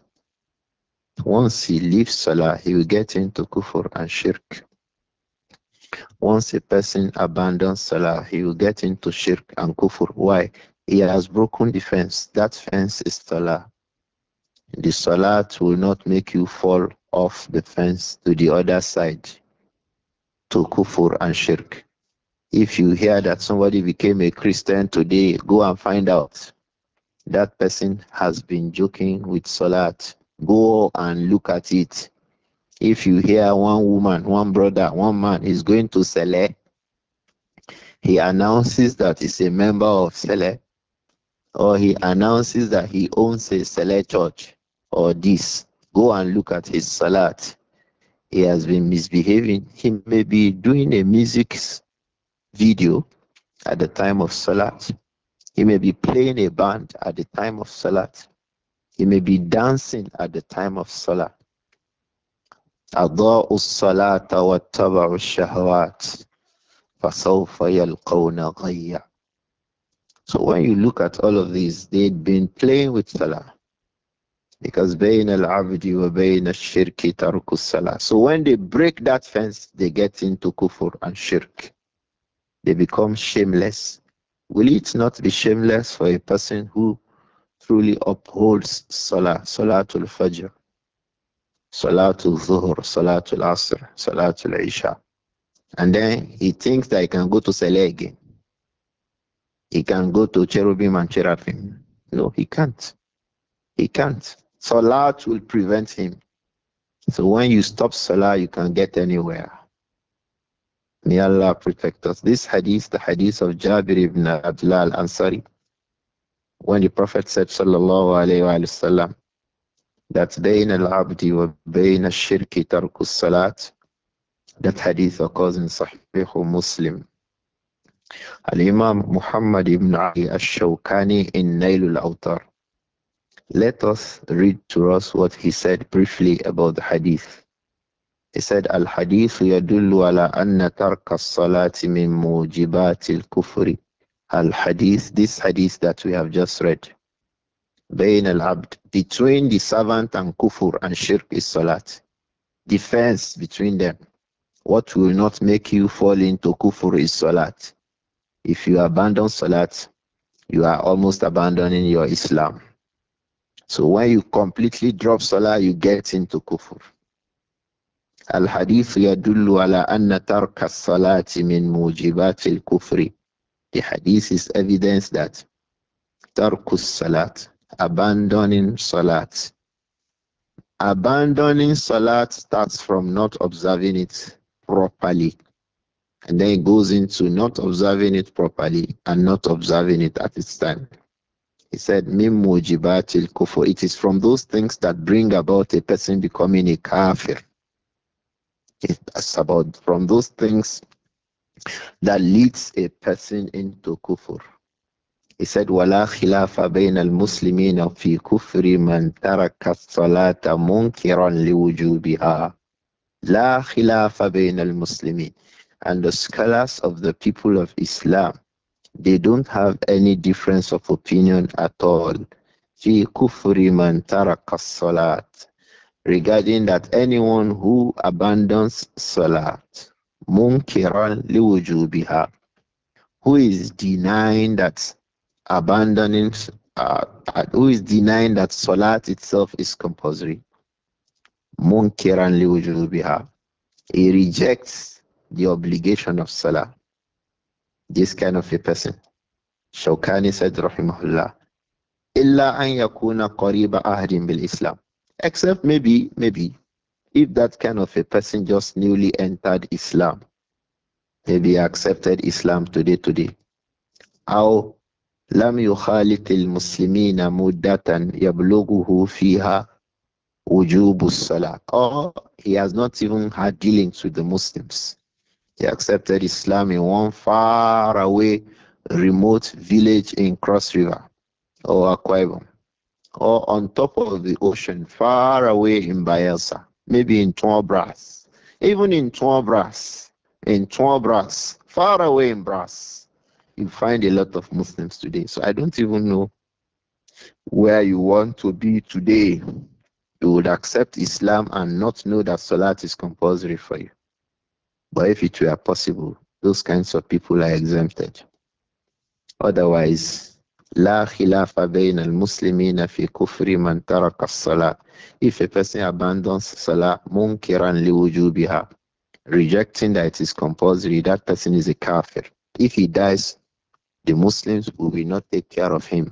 Once he leaves salah, he will get into kufur and shirk. Once a person abandons salah, he will get into shirk and kufur. Why? He has broken the fence. That fence is salah. The salat will not make you fall off the fence to the other side, to kufur and shirk. If you hear that somebody became a Christian today, go and find out. That person has been joking with salat. Go and look at it. If you hear one woman, one brother, one man is going to Saleh, he announces that he's a member of Saleh, or he announces that he owns a Saleh church, or this. Go and look at his salat. He has been misbehaving. He may be doing a music video at the time of salat. He may be playing a band at the time of salat. He may be dancing at the time of salah. أضاءوا الصلاة واتبعوا الشهوات فسوف يلقون غيا. So when you look at all of these, they'd been playing with salah. Because بين العبد وبين الشرك ترك الصلاة. So when they break that fence, they get into kufur and shirk. They become shameless. Will it not be shameless for a person who truly upholds salah, salatul fajr, salatul zuhr, salatul asr, salatul isha, and then he thinks that he can go to Saleh again? He can go to cherubim and cherubim. No, he can't. He can't. Salat will prevent him. So when you stop Salah, you can get anywhere. May Allah protect us. This hadith, the hadith of Jabir ibn Abdullah al-Ansari, when the Prophet said, sallallahu alayhi wa sallam, that bayn al-abdi wa bayn al-shirki tarku salat, that hadith occurs in Sahih Muslim. Al-Imam Muhammad ibn Ali al-Shawkani in Nail al-Awtar. Let us read to us what he said briefly about the hadith. He said, Al-Hadith yadullu ala anna tarka salati min mujibati al-kufri. Al-Hadith, this hadith that we have just read, Bain al-Abd, between the servant and kufur and shirk is salat. Defense between them. What will not make you fall into kufur is salat. If you abandon salat, you are almost abandoning your Islam. So when you completely drop salah, you get into kufur. Al-Hadith yadullu ala anna tarka salati min mujibat al-kufri. The hadith is evidence that tarkus salat, abandoning salat starts from not observing it properly. And then it goes into not observing it properly and not observing it at its time. He said, Mim mujibatil kufur. It is from those things that bring about a person becoming a kafir. It's about from those things that leads a person into kufur. He said, Wala khilafa bain al-muslimina fi kufri man taraka as-salata munkiran liwujubiha. La khilafa bain al-muslimin. And the scholars of the people of Islam, they don't have any difference of opinion at all. Fi kufri man taraka salat, regarding that anyone who abandons salat, munkiran liwujubiha, who is denying that abandoning, who is denying that salat itself is compulsory, munkiran liwujubiha, he rejects the obligation of salah. This kind of a person, Shawkani said, rahimahullah, illa an yakuna qariba ahdin bil Islam. Except maybe, if that kind of a person just newly entered Islam, maybe accepted Islam today, أو لم يخالط المسلمين مدة يبلغه فيها وجوب الصلاة, or he has not even had dealings with the Muslims. He accepted Islam in one far away remote village in Cross River or Akwa Ibom, or on top of the ocean far away in Bayelsa, maybe in Tuambras, even in Tuambras, far away in Brass. You find a lot of Muslims today. So I don't even know where you want to be today. You would accept Islam and not know that Salat is compulsory for you. But if it were possible, those kinds of people are exempted. Otherwise, لا خلاف بين المسلمين في كفر من ترك الصلاة. If a person abandons Salah منكرا لوجوبها, rejecting that it is compulsory, that person is a kafir. If he dies, the Muslims will not take care of him,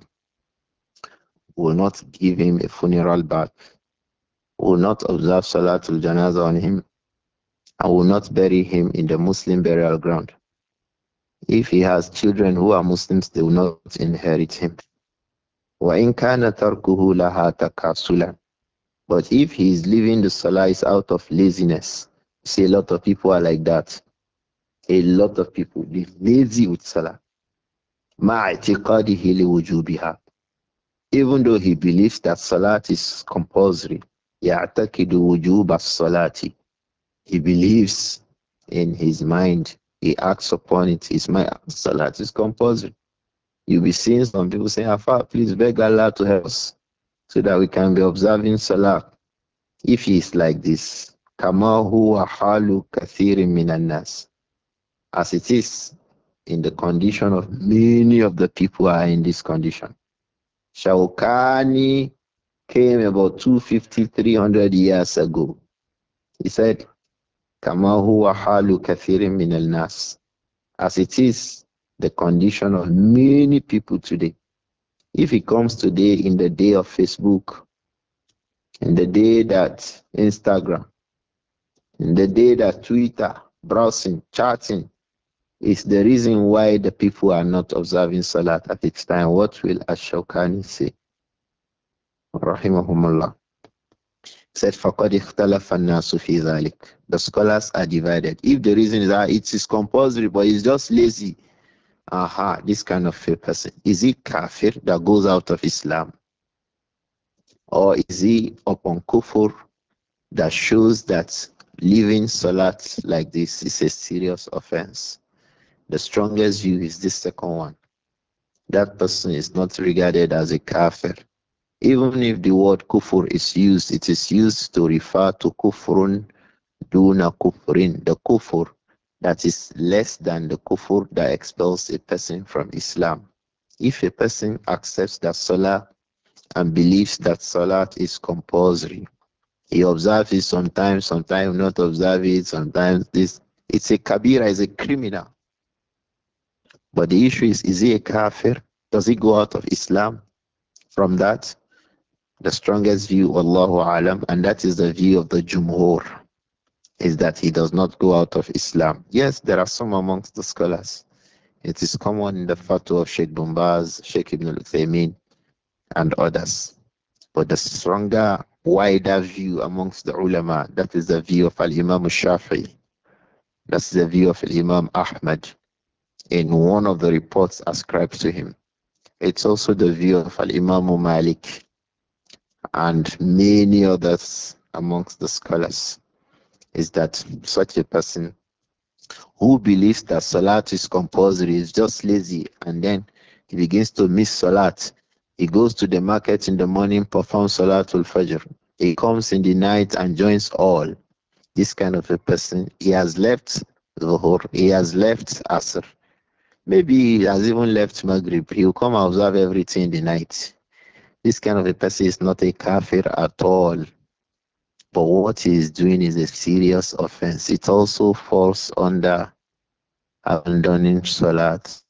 will not give him a funeral bath, will not observe Salatul Janazah on him, and will not bury him in the Muslim burial ground. If he has children who are Muslims, they will not inherit him. وَإِنْ كَانَ تَرْكُهُ لَهَا تَكَاسُلًا. But if he is leaving the Salah is out of laziness, you see a lot of people are like that. A lot of people, they lazy with Salah. مَعْ اعْتِقَادِهِ لِوُجُوبِهَا. Even though he believes that Salat is compulsory, يَعْتَقِدُ وُجُوبَ الصَّلَاةِ. He believes in his mind, he acts upon it, his mind, Salat is compulsory. You'll be seeing some people saying, Afa, please beg Allah to help us so that we can be observing Salah. If he is like this, كَمَا هُوَ حَالُ كَثِيرٍ مِنَ النَّاسِ, as it is in the condition of many of the people are in this condition. Shawkani came about 250, 300 years ago. He said, كَمَا هُوَ حَالُ كَثِيرٍ مِنَ النَّاسِ, as it is the condition of many people today. If it comes today in the day of Facebook, in the day that Instagram, in the day that Twitter, browsing, chatting is the reason why the people are not observing Salat at its time, what will Ash-Shawkani say? Rahimahumullah. Said فَقَدْ اخْتَلَفَ النَّاسُ فِي ذَلِكَ. The scholars are divided. If the reason is that it is compulsory, but he's just lazy, this kind of a person, is he kafir that goes out of Islam? Or is he upon kufur that shows that leaving salat like this is a serious offense? The strongest view is this second one. That person is not regarded as a kafir. Even if the word kufur is used, it is used to refer to kufrun duna kufrin, the kufur that is less than the kufur that expels a person from Islam. If a person accepts that salah and believes that salat is compulsory, he observes it sometimes, sometimes not observe it, sometimes this. It's a kabira, it's a criminal. But the issue is he a kafir? Does he go out of Islam from that? The strongest view, Allahu Alam, and that is the view of the Jumhur, is that he does not go out of Islam. Yes, there are some amongst the scholars. It is common in the fatwa of Sheikh Bumbaz, Sheikh Ibn al-Uthaymeen, and others. But the stronger, wider view amongst the ulama, that is the view of Al-Imam al-Shafi'i. That's the view of Al-Imam Ahmad in one of the reports ascribed to him. It's also the view of Al-Imam Malik and many others amongst the scholars, is that such a person who believes that Salat is compulsory is just lazy, and then he begins to miss Salat. He goes to the market in the morning, performs Salatul Fajr. He comes in the night and joins all. This kind of a person, he has left Zuhur, he has left Asr. Maybe he has even left Maghrib. He will come and observe everything in the night. This kind of a person is not a kafir at all. But what he is doing is a serious offense. It also falls under abandoning Salat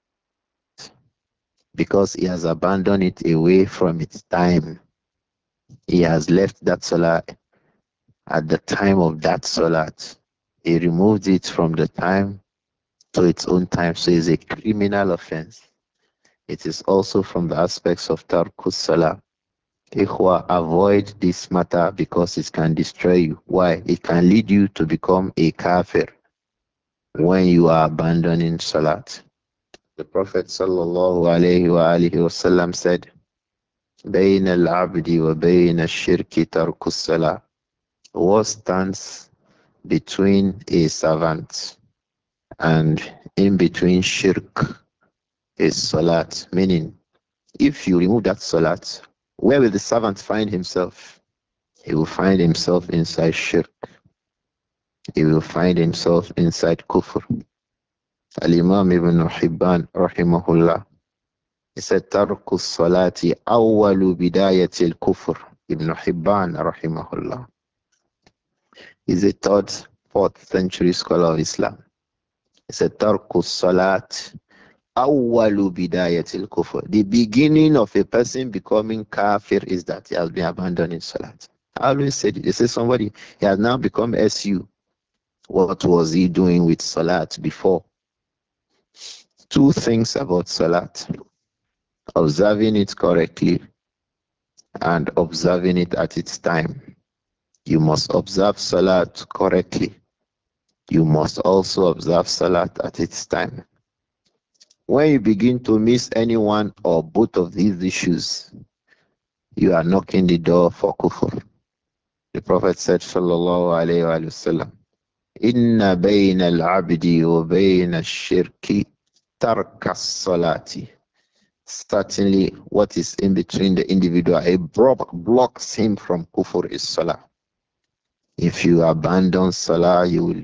because he has abandoned it away from its time. He has left that Salat at the time of that Salat. He removed it from the time to its own time. So it's a criminal offense. It is also from the aspects of Tarkus Salah. Ikhwa, avoid this matter because it can destroy you. Why? It can lead you to become a kafir when you are abandoning Salat. The Prophet sallallahu alayhi wa alihi wasallam said, بين العبد وبين الشرك ترك الصلاة. What stands between a servant and in between shirk is salat. Meaning, if you remove that salat, where will the servant find himself? He will find himself inside shirk. He will find himself inside kufr. Al-Imam Ibn Hibban, rahimahullah, he said, Tarku salati awwalu bidayatil kufr. Ibn Hibban, rahimahullah, is a third, fourth century scholar of Islam. He said, Tarku salat awwalu bidayatil kufr. The beginning of a person becoming kafir is that he has been abandoning salat. I always said it. They say somebody, he has now become SU. What was he doing with salat before? Two things about salat: observing it correctly and observing it at its time. You must observe salat correctly. You must also observe salat at its time. When you begin to miss any one or both of these issues, you are knocking the door for kufr. The Prophet said, Sallallahu Alaihi Wasallam, Inna bayna al-abdi wa bayna al-shirki tarka salati. Certainly, what is in between the individual, a blocks him from kufr is salah. If you abandon salah,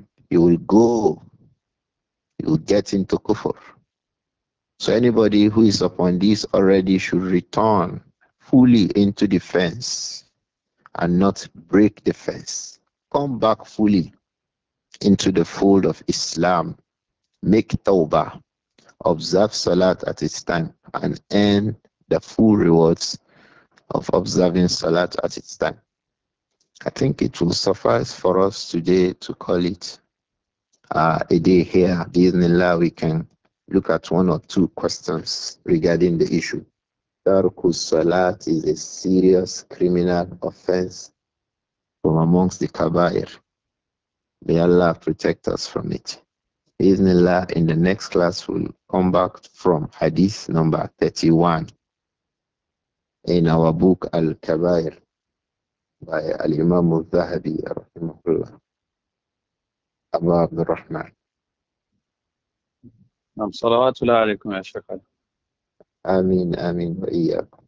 you will get into kufr. So anybody who is upon this already should return fully into the fence and not break the fence. Come back fully into the fold of Islam. Make tawbah. Observe salat at its time and earn the full rewards of observing salat at its time. I think it will suffice for us today to call it a day here. Bismillah, we can look at one or two questions regarding the issue. Tarkus Salat is a serious criminal offense from amongst the Kabair. May Allah protect us from it. Bismillah, in the next class, we'll come back from Hadith number 31 in our book Al Kabair by Al Imam al Zahabi, rahimahullah. Abu Abdul Rahman. نعم صلوات الله عليكم يا شيخ. Ameen, Ameen, wa iyyakum.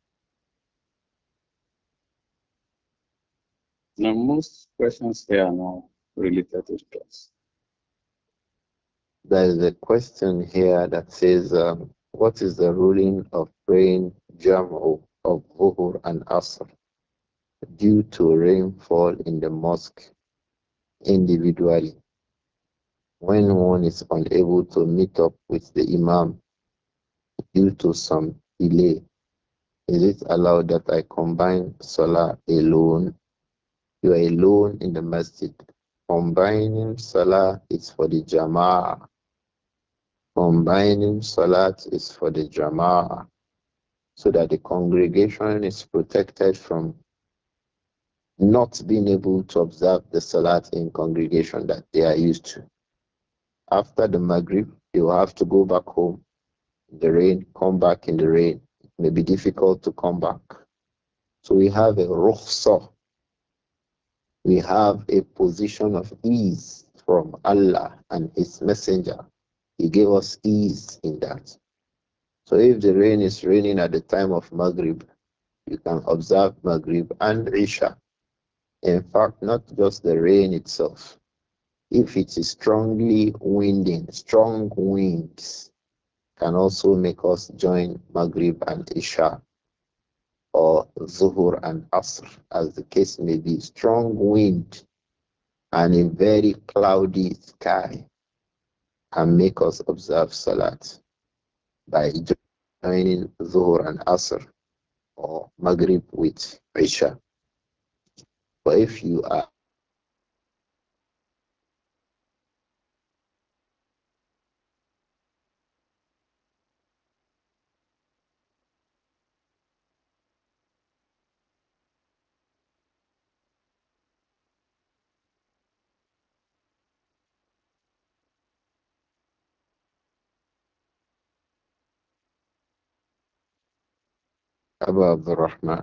Now, most questions here are now related to class. There is a question here that says, what is the ruling of praying Jam'u of Zuhur and Asr due to rainfall in the mosque individually when one is unable to meet up with the Imam due to some delay? Is it allowed that I combine Salah alone? You are alone in the masjid. Combining Salah is for the Jama'ah. Combining Salat is for the Jama'ah, so that the congregation is protected from not being able to observe the Salat in congregation that they are used to. After the Maghrib, you have to go back home in the rain, come back in the rain. It may be difficult to come back. So we have a rukhsah. We have a position of ease from Allah and His Messenger. He gave us ease in that. So if the rain is raining at the time of Maghrib, you can observe Maghrib and Isha. In fact, not just the rain itself. If it is strongly winding, strong winds can also make us join Maghrib and Isha or Zuhur and Asr, as the case may be. Strong wind and a very cloudy sky can make us observe Salat by joining Zuhur and Asr or Maghrib with Isha. But if you are Abu Abdul Rahman,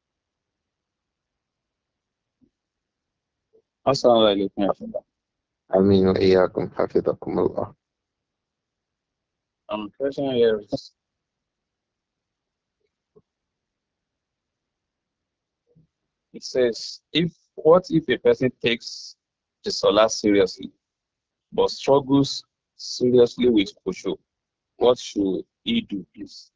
السلام عليكم يا شيخ. آمين وإياكم حفظكم الله. Question here is, it says, if what if a person takes the salah seriously but struggles seriously with khushu? What should he do, please?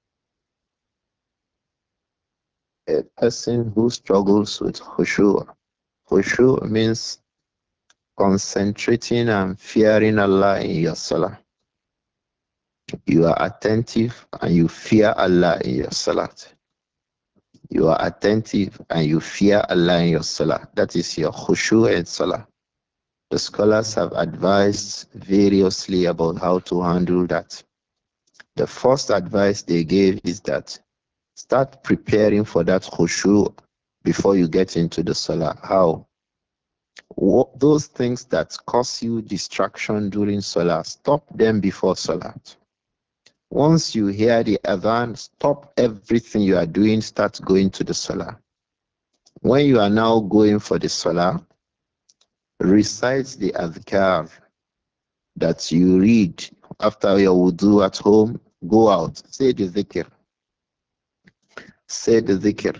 A person who struggles with khushu'. Khushu' means concentrating and fearing Allah in your salah. You are attentive and you fear Allah in your salat. You are attentive and you fear Allah in your salah. That is your khushu' in salah. The scholars have advised variously about how to handle that. The first advice they gave is that start preparing for that khushu' before you get into the salah. How? Those things that cause you distraction during salah, stop them before salah. Once you hear the adhan, stop everything you are doing, start going to the salah. When you are now going for the salah, recite the adhkar that you read after your wudu at home. Go out, say the dhikr, say the dhikr.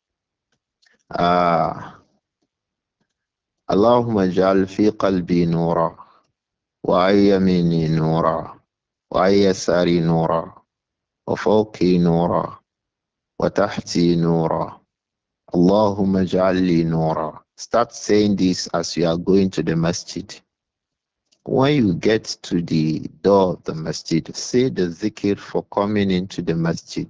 Ah, Allahumma ja'al fi qalbi nura, wa ayyamini nura, wa ayyasari nura, wa fawqi nura, wa tahti nura. Allahumma ja'alli nura. Start saying this as you are going to the masjid. When you get to the door of the masjid, say the zikr for coming into the masjid.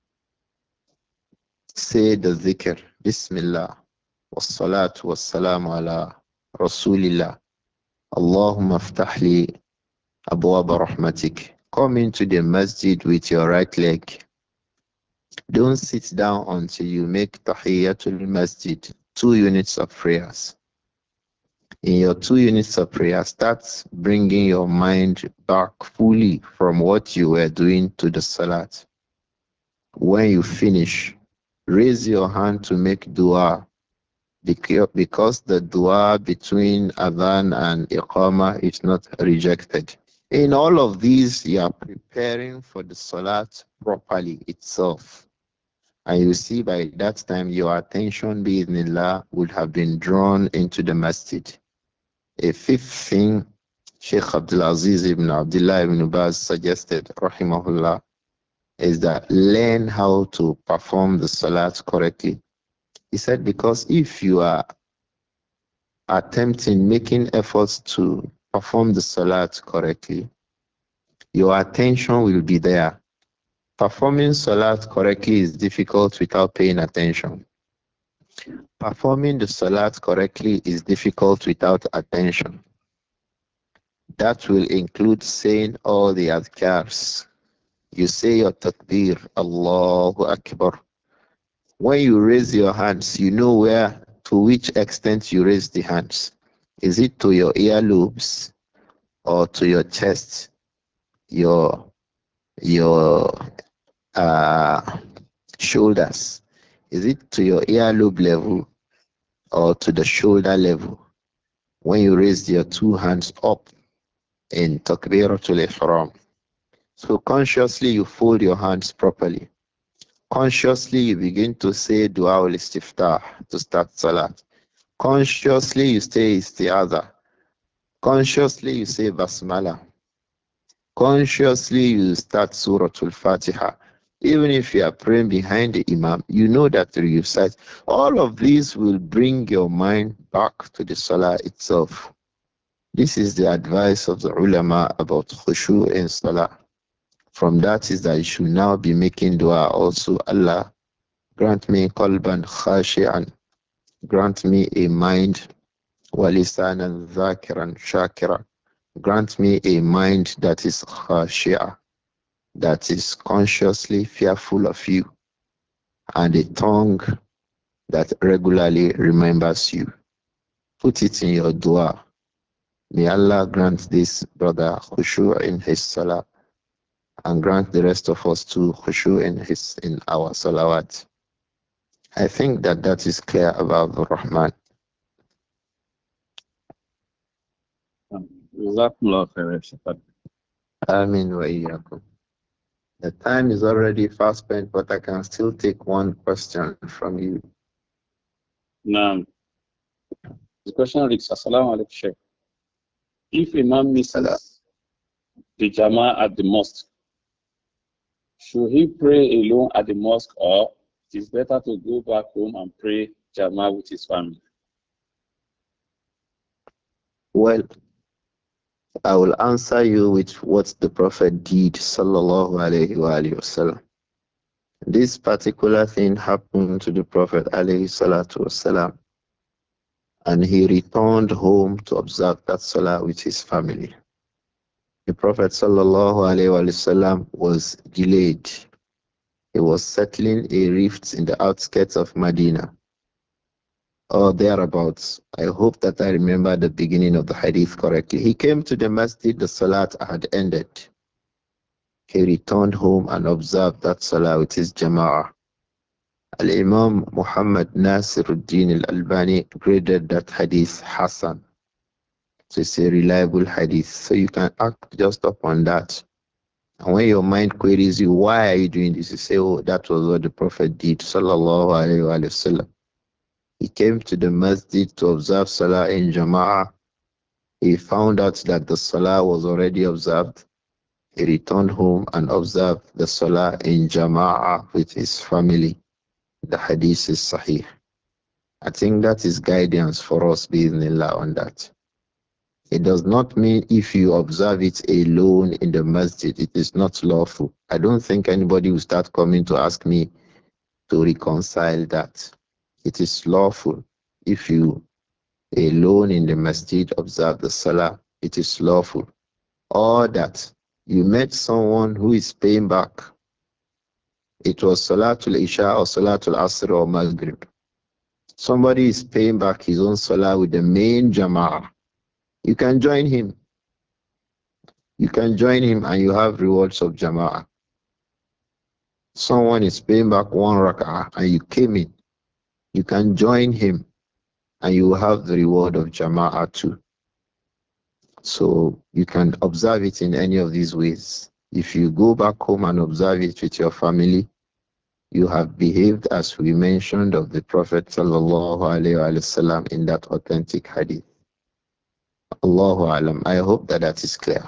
Say the zikr. Bismillah. Wassalatu wassalamu ala Rasulillah. Allahumma aftahli abwaba rahmatik. Come into the masjid with your right leg. Don't sit down until you make tahiyatul masjid, 2 units of prayers. In your 2 units of prayer, start bringing your mind back fully from what you were doing to the salat. When you finish, raise your hand to make dua because the dua between adhan and iqama is not rejected. In all of these, you are preparing for the salat properly itself. And you see by that time your attention, bi'idhnillah, would have been drawn into the masjid. A fifth thing Sheikh Abdulaziz ibn Abdullah ibn Baz suggested, rahimahullah, is that learn how to perform the salat correctly. He said, because if you are attempting, making efforts to perform the salat correctly, your attention will be there. Performing salat correctly is difficult without paying attention. Performing the salat correctly is difficult without attention. That will include saying all the adhkars. You say your takbir, Allahu Akbar. When you raise your hands, you know where, to which extent you raise the hands. Is it to your earlobes or to your chest, your uh, shoulders? Is it to your earlobe level or to the shoulder level? When you raise your two hands up in takbiratul ihram, so consciously you fold your hands properly. Consciously you begin to say dua ul istiftah to start salat. Consciously you say isti'adha. Consciously you say basmala. Consciously you start surah al-fatiha. Even if you are praying behind the imam, you know that you recite. All of these will bring your mind back to the salah itself. This is the advice of the ulama about khushu in salah. From that is that you should now be making dua also. Allah, grant me qalban khashi'an. Grant me a mind walisanan dhakiran shakira. Grant me a mind that is khashi'ah, that is consciously fearful of you, and a tongue that regularly remembers you. Put it in your dua. May Allah grant this brother khushu' in his salah and grant the rest of us too khushu' in our salawat. I think that that is clear about the Rahman. Jazakumullah khairan, Sheikh. Amin wa iyyakum. The time is already fast spent, but I can still take one question from you. Now, the question reads, Assalamu alaikum, Sheikh. If Imam Salah. misses the Jama at the mosque, should he pray alone at the mosque, or it is better to go back home and pray Jama with his family? Well, I will answer you with what the Prophet did, sallallahu alayhi wa alayhi wasallam. This particular thing happened to the Prophet alayhi salatu wasalam, and he returned home to observe that salah with his family. The Prophet sallallahu alayhi wa sallam was delayed. He was settling a rift in the outskirts of Medina or thereabouts. I hope that I remember the beginning of the hadith correctly. He came to the masjid, the salat had ended. He returned home and observed that salah with his jama'ah. Al-Imam Muhammad Nasiruddin al-Albani graded that hadith Hassan. So it's a reliable hadith. So you can act just upon that. And when your mind queries you, why are you doing this? You say, oh, that was what the Prophet did. Sallallahu alayhi wa sallam. He came to the masjid to observe Salah in Jama'ah. He found out that the Salah was already observed. He returned home and observed the Salah in Jama'ah with his family. The hadith is Sahih. I think that is guidance for us, bismillah, on that. It does not mean if you observe it alone in the masjid, it is not lawful. I don't think anybody will start coming to ask me to reconcile that. It is lawful if you alone in the masjid observe the salah. It is lawful. Or that you met someone who is paying back. It was Salatul Isha or Salatul Asr or Maghrib. Somebody is paying back his own salah with the main jama'ah. You can join him. You can join him and you have rewards of jama'ah. Someone is paying back one rak'ah and you came in. You can join him and you will have the reward of jama'ah too. So you can observe it in any of these ways. If you go back home and observe it with your family, you have behaved as we mentioned of the Prophet sallallahu alaihi wasallam in that authentic hadith. Allahu alam. I hope that that is clear.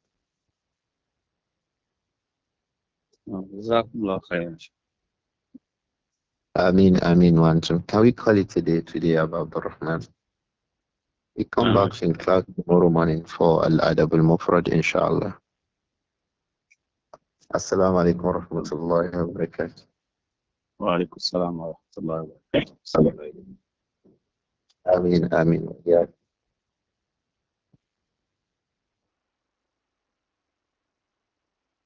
Jazakumullah khairan. Amin, Amin, Wantum. Can we call it today about the Rahman? We come Now, back in class tomorrow morning for Al Adab al Mufrad, inshallah. Assalamu alaikum wa rahmatullahi wa barakatuh. wa alaikum salam wa rahmatullahi wa barakatuh. Amin, Amin. Yeah.